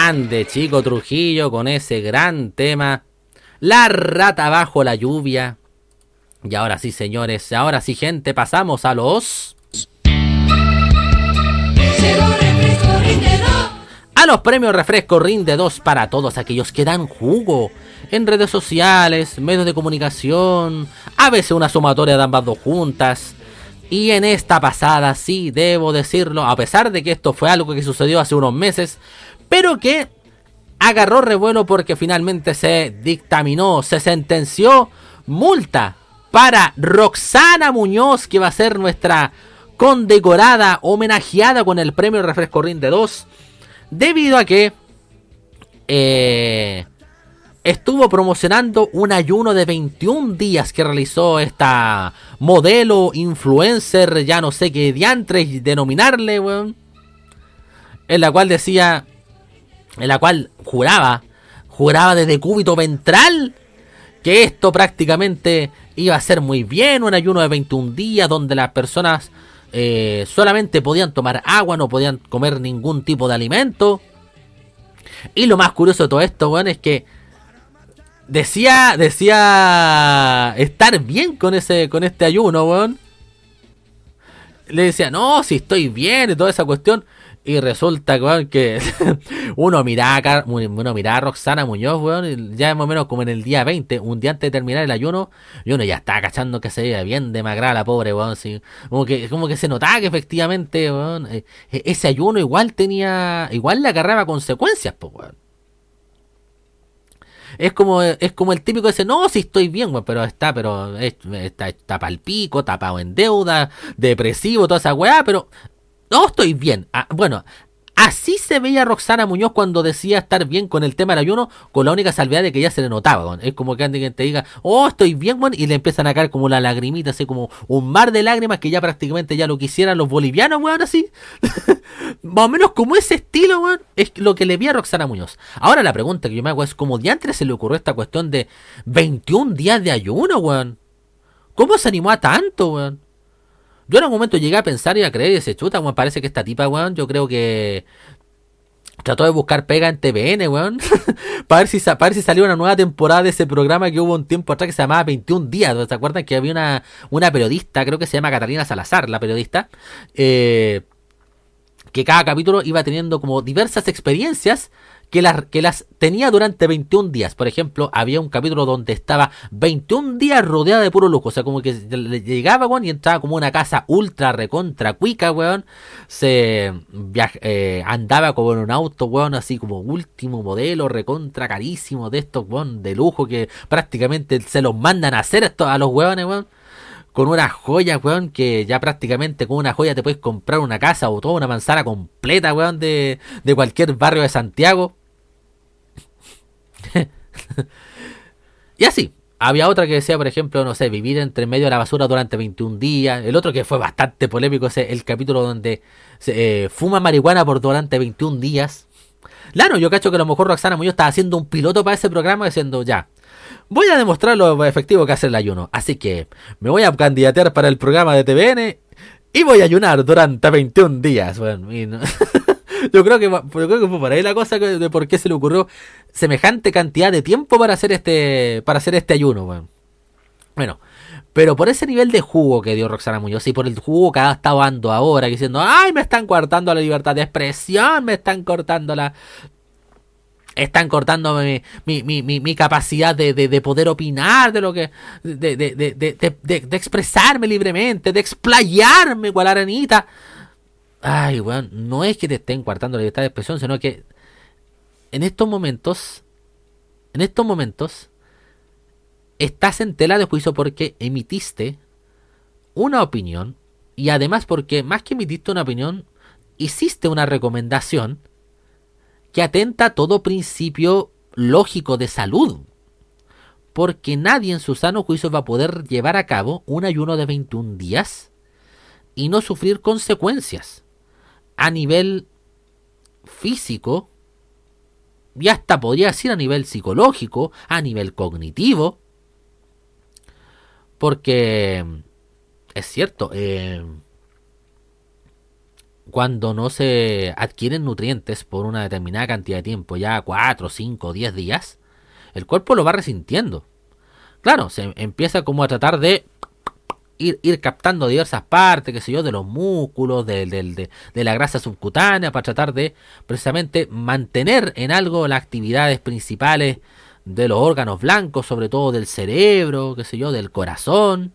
Grande Chico Trujillo con ese gran tema, La rata bajo la lluvia. Y ahora sí, señores, ahora sí, gente, pasamos a los... A los premios Refresco Rinde dos para todos aquellos que dan jugo en redes sociales, medios de comunicación, a veces una sumatoria de ambas dos juntas. Y en esta pasada, sí, debo decirlo, a pesar de que esto fue algo que sucedió hace unos meses, pero que agarró revuelo porque finalmente se dictaminó, se sentenció multa para Roxana Muñoz, que va a ser nuestra condecorada, homenajeada con el premio Refresco Rinde dos, debido a que eh, estuvo promocionando un ayuno de veintiún días que realizó esta modelo, influencer, ya no sé qué diantres denominarle, weón, en la cual decía, en la cual juraba, juraba de decúbito ventral que esto prácticamente iba a ser muy bien, un ayuno de veintiún días donde las personas eh, solamente podían tomar agua, no podían comer ningún tipo de alimento. Y lo más curioso de todo esto, weón, es que decía, decía estar bien con ese, con este ayuno, weón. Le decía, no, si estoy bien y toda esa cuestión. Y resulta, weón, que uno miraba, uno miraba a Roxana Muñoz, weón, ya más o menos como en el día veinte, un día antes de terminar el ayuno, y uno ya estaba cachando que se veía bien demacrada la pobre, weón, sí. Como que, como que se notaba que efectivamente, weón, eh, ese ayuno igual tenía, igual le agarraba consecuencias, pues, weón. Es como, es como el típico ese, no, si estoy bien, weón, pero está, pero está, está pa'l pico, tapado en deuda, depresivo, toda esa weá, pero no, estoy bien. Ah, bueno, así se veía Roxana Muñoz cuando decía estar bien con el tema del ayuno, con la única salvedad de que ya se le notaba, weón. Es como que alguien te diga, oh, estoy bien, weón, y le empiezan a caer como la lagrimita, así como un mar de lágrimas que ya prácticamente ya lo quisieran los bolivianos, weón, así. Más o menos como ese estilo, weón, es lo que le vi a Roxana Muñoz. Ahora la pregunta que yo me hago es, ¿cómo diantres se le ocurrió esta cuestión de veintiún días de ayuno, weón? ¿Cómo se animó a tanto, weón? Yo en algún momento llegué a pensar y a creer y decir, chuta, weón, parece que esta tipa, weón, yo creo que trató de buscar pega en T V N, weón, para ver si para ver si salió una nueva temporada de ese programa que hubo un tiempo atrás que se llamaba veintiún días. ¿Se acuerdan que había una, una periodista, creo que se llama Catalina Salazar, la periodista, eh, que cada capítulo iba teniendo como diversas experiencias que las, que las tenía durante veintiún días. Por ejemplo, había un capítulo donde estaba veintiún días rodeada de puro lujo. O sea, como que le llegaba, weón, y entraba como una casa ultra recontra cuica, weón. Se viaja, eh, andaba como en un auto, weón, así como último modelo, recontra carísimo, de estos, weón, de lujo que prácticamente se los mandan a hacer esto a los weones, weón. Con unas joyas, weón, que ya prácticamente con una joya te puedes comprar una casa o toda una manzana completa, weón, de, de cualquier barrio de Santiago. Y así, había otra que decía, por ejemplo, no sé, vivir entre medio de la basura durante veintiún días. El otro que fue bastante polémico es el capítulo donde se eh, fuma marihuana por durante veintiún días. Claro, yo cacho que a lo mejor Roxana Muñoz estaba haciendo un piloto para ese programa diciendo, ya, voy a demostrar lo efectivo que hace el ayuno. Así que me voy a candidatear para el programa de T V N y voy a ayunar durante veintiún días. Bueno, y no... yo, creo que, yo creo que fue por ahí la cosa de por qué se le ocurrió semejante cantidad de tiempo para hacer este para hacer este ayuno. Bueno, bueno, pero por ese nivel de jugo que dio Roxana Muñoz y por el jugo que ha estado dando ahora, diciendo, ay, me están cortando la libertad de expresión, me están cortando la... Están cortando mi, mi, mi, mi, mi capacidad de, de, de poder opinar, de lo que. De, de, de, de, de, de, de expresarme libremente, de explayarme cual arenita. Ay, weón, no es que te estén cortando la libertad de expresión, sino que en estos momentos, en estos momentos, estás en tela de juicio porque emitiste una opinión y además porque más que emitiste una opinión, hiciste una recomendación que atenta a todo principio lógico de salud. Porque nadie en su sano juicio va a poder llevar a cabo un ayuno de veintiún días y no sufrir consecuencias a nivel físico y hasta podría decir a nivel psicológico, a nivel cognitivo. Porque es cierto, eh, cuando no se adquieren nutrientes por una determinada cantidad de tiempo, ya cuatro, cinco, diez días, el cuerpo lo va resintiendo. Claro, se empieza como a tratar de ir, ir captando diversas partes, qué sé yo, de los músculos, de, de, de, de la grasa subcutánea, para tratar de precisamente mantener en algo las actividades principales de los órganos blancos, sobre todo del cerebro, qué sé yo, del corazón.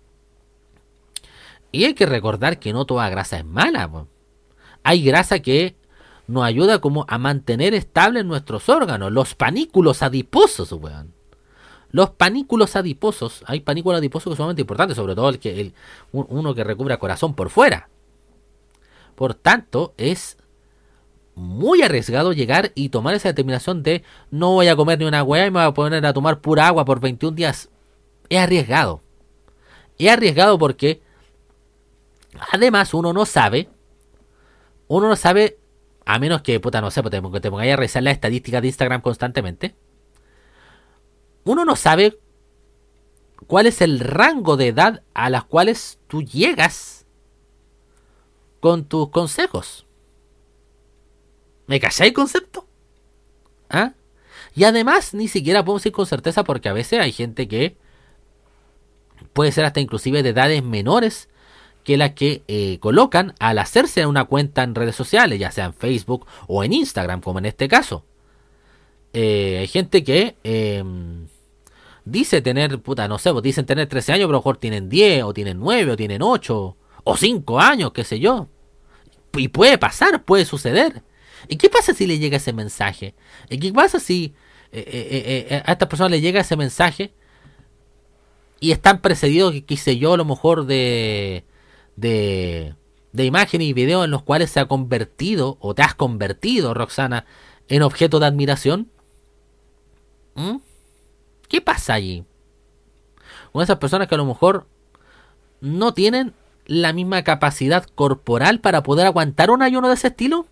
Y hay que recordar que no toda grasa es mala, pues. Hay grasa que nos ayuda como a mantener estables nuestros órganos. Los panículos adiposos, weón. Los panículos adiposos. Hay panículos adiposos que son sumamente importantes, sobre todo el que el, uno que recubre el corazón por fuera. Por tanto, es muy arriesgado llegar y tomar esa determinación de no voy a comer ni una hueá y me voy a poner a tomar pura agua por veintiún días. Es arriesgado. Es arriesgado porque además uno no sabe, uno no sabe, a menos que, puta, no sé, porque te, te pongáis a revisar las estadísticas de Instagram constantemente, uno no sabe cuál es el rango de edad a las cuales tú llegas con tus consejos. ¿Me cachai el concepto? ¿Ah? Y además ni siquiera podemos decir con certeza porque a veces hay gente que puede ser hasta inclusive de edades menores que las que eh, colocan al hacerse una cuenta en redes sociales, ya sea en Facebook o en Instagram, como en este caso. Eh, hay gente que eh, dice tener, puta, no sé, pues dicen tener trece años, pero a lo mejor tienen diez, o tienen nueve, o tienen ocho, o cinco años, qué sé yo. Y puede pasar, puede suceder. ¿Y qué pasa si le llega ese mensaje? ¿Y qué pasa si eh, eh, eh, a esta persona le llega ese mensaje y están precedidos, qué sé yo, a lo mejor de... De, de imágenes y videos en los cuales se ha convertido o te has convertido, Roxana, en objeto de admiración? ¿Mm? ¿Qué pasa allí? Con esas personas que a lo mejor no tienen la misma capacidad corporal para poder aguantar un ayuno de ese estilo.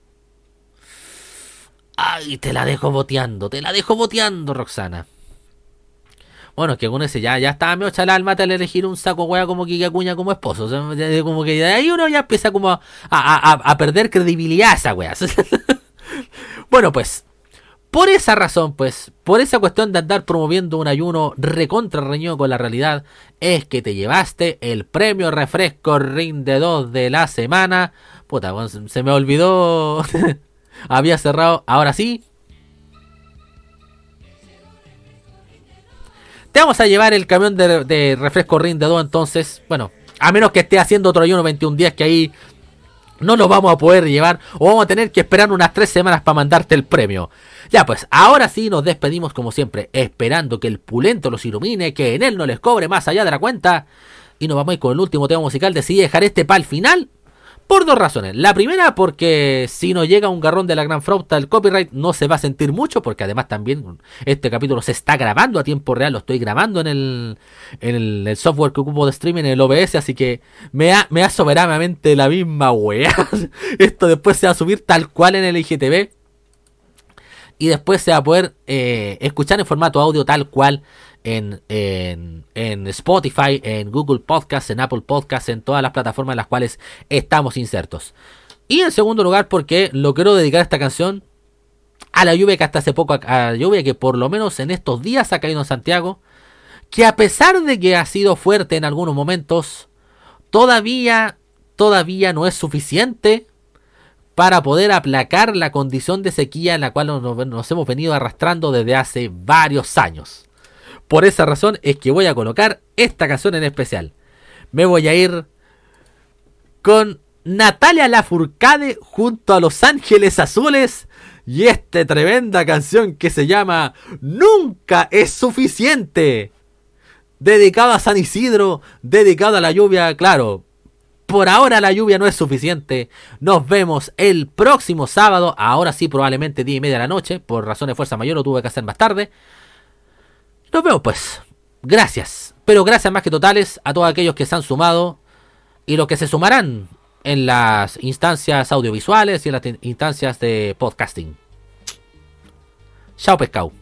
Ay, te la dejo boteando, te la dejo boteando, Roxana. Bueno, que uno dice, ya, ya estaba medio chala al mate al elegir un saco hueá como Quique Acuña como esposo. O sea, como que de ahí uno ya empieza como a, a, a, a perder credibilidad a esa hueá. Bueno, pues, por esa razón, pues, por esa cuestión de andar promoviendo un ayuno recontra reñido con la realidad, es que te llevaste el premio refresco Rinde dos de la semana. Puta, bueno, se me olvidó. Había cerrado, ahora sí. Te vamos a llevar el camión de, de refresco Rinde dos, entonces, bueno, a menos que esté haciendo otro ayuno veintiún días, que ahí no lo vamos a poder llevar, o vamos a tener que esperar unas tres semanas para mandarte el premio. Ya pues, ahora sí nos despedimos como siempre, esperando que el pulento los ilumine, que en él no les cobre más allá de la cuenta, y nos vamos a ir con el último tema musical. Decidí dejar este para el final, por dos razones. La primera, porque si nos llega un garrón de la gran flauta, el copyright no se va a sentir mucho, porque además también este capítulo se está grabando a tiempo real, lo estoy grabando en el, en el, el software que ocupo de streaming, en el O B S, así que me da, me da soberanamente la misma weá. Esto después se va a subir tal cual en el I G T V, y después se va a poder eh, escuchar en formato audio tal cual En, en, en Spotify, en Google Podcasts, en Apple Podcasts, en todas las plataformas en las cuales estamos insertos. Y en segundo lugar, porque lo quiero dedicar esta canción a la lluvia que hasta hace poco, a la lluvia que por lo menos en estos días ha caído en Santiago, que a pesar de que ha sido fuerte en algunos momentos, todavía, todavía no es suficiente para poder aplacar la condición de sequía en la cual nos, nos hemos venido arrastrando desde hace varios años. Por esa razón es que voy a colocar esta canción en especial. Me voy a ir con Natalia Lafourcade junto a Los Ángeles Azules y esta tremenda canción que se llama Nunca es Suficiente. Dedicado a San Isidro, dedicado a la lluvia, claro. Por ahora la lluvia no es suficiente. Nos vemos el próximo sábado. Ahora sí, probablemente diez y media de la noche. Por razones de fuerza mayor lo tuve que hacer más tarde. Nos vemos pues, gracias, pero gracias más que totales a todos aquellos que se han sumado y los que se sumarán en las instancias audiovisuales y en las instancias de podcasting. Chao pescado.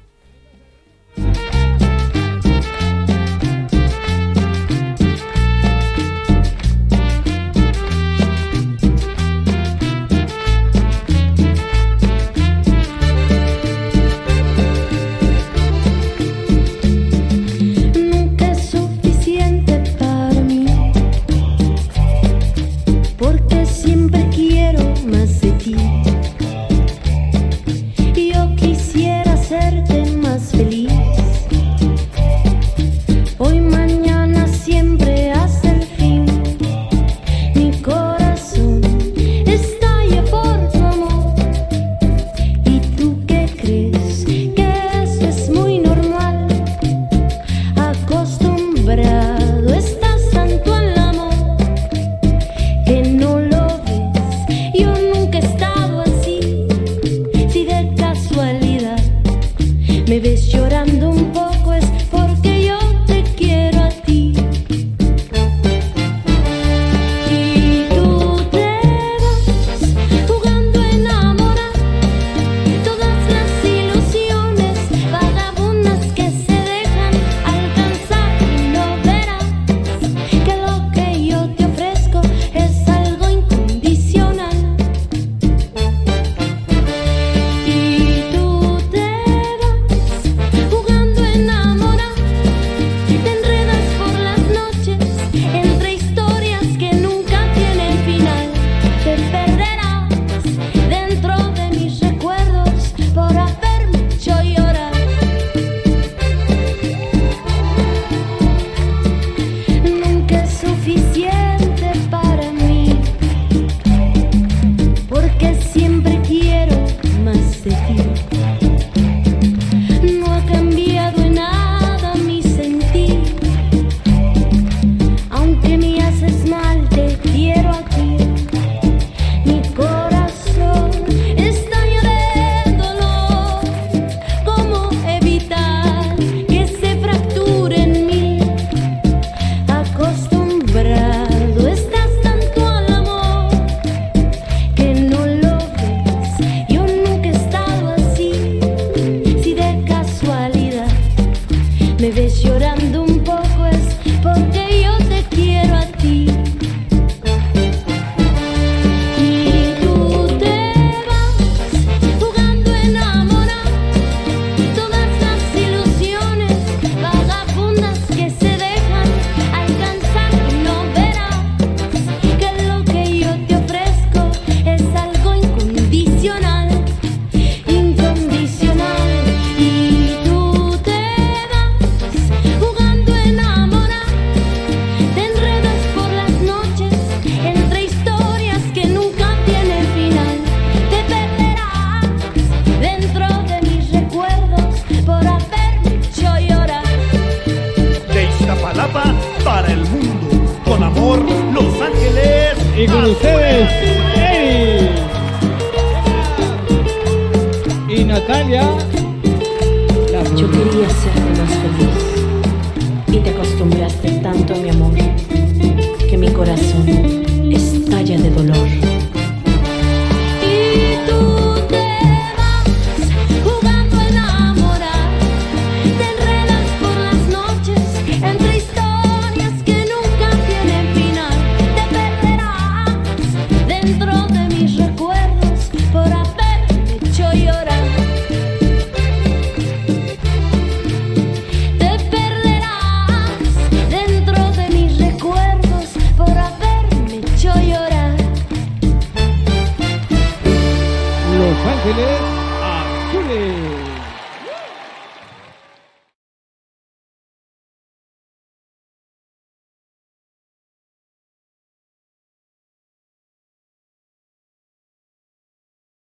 me ves llorando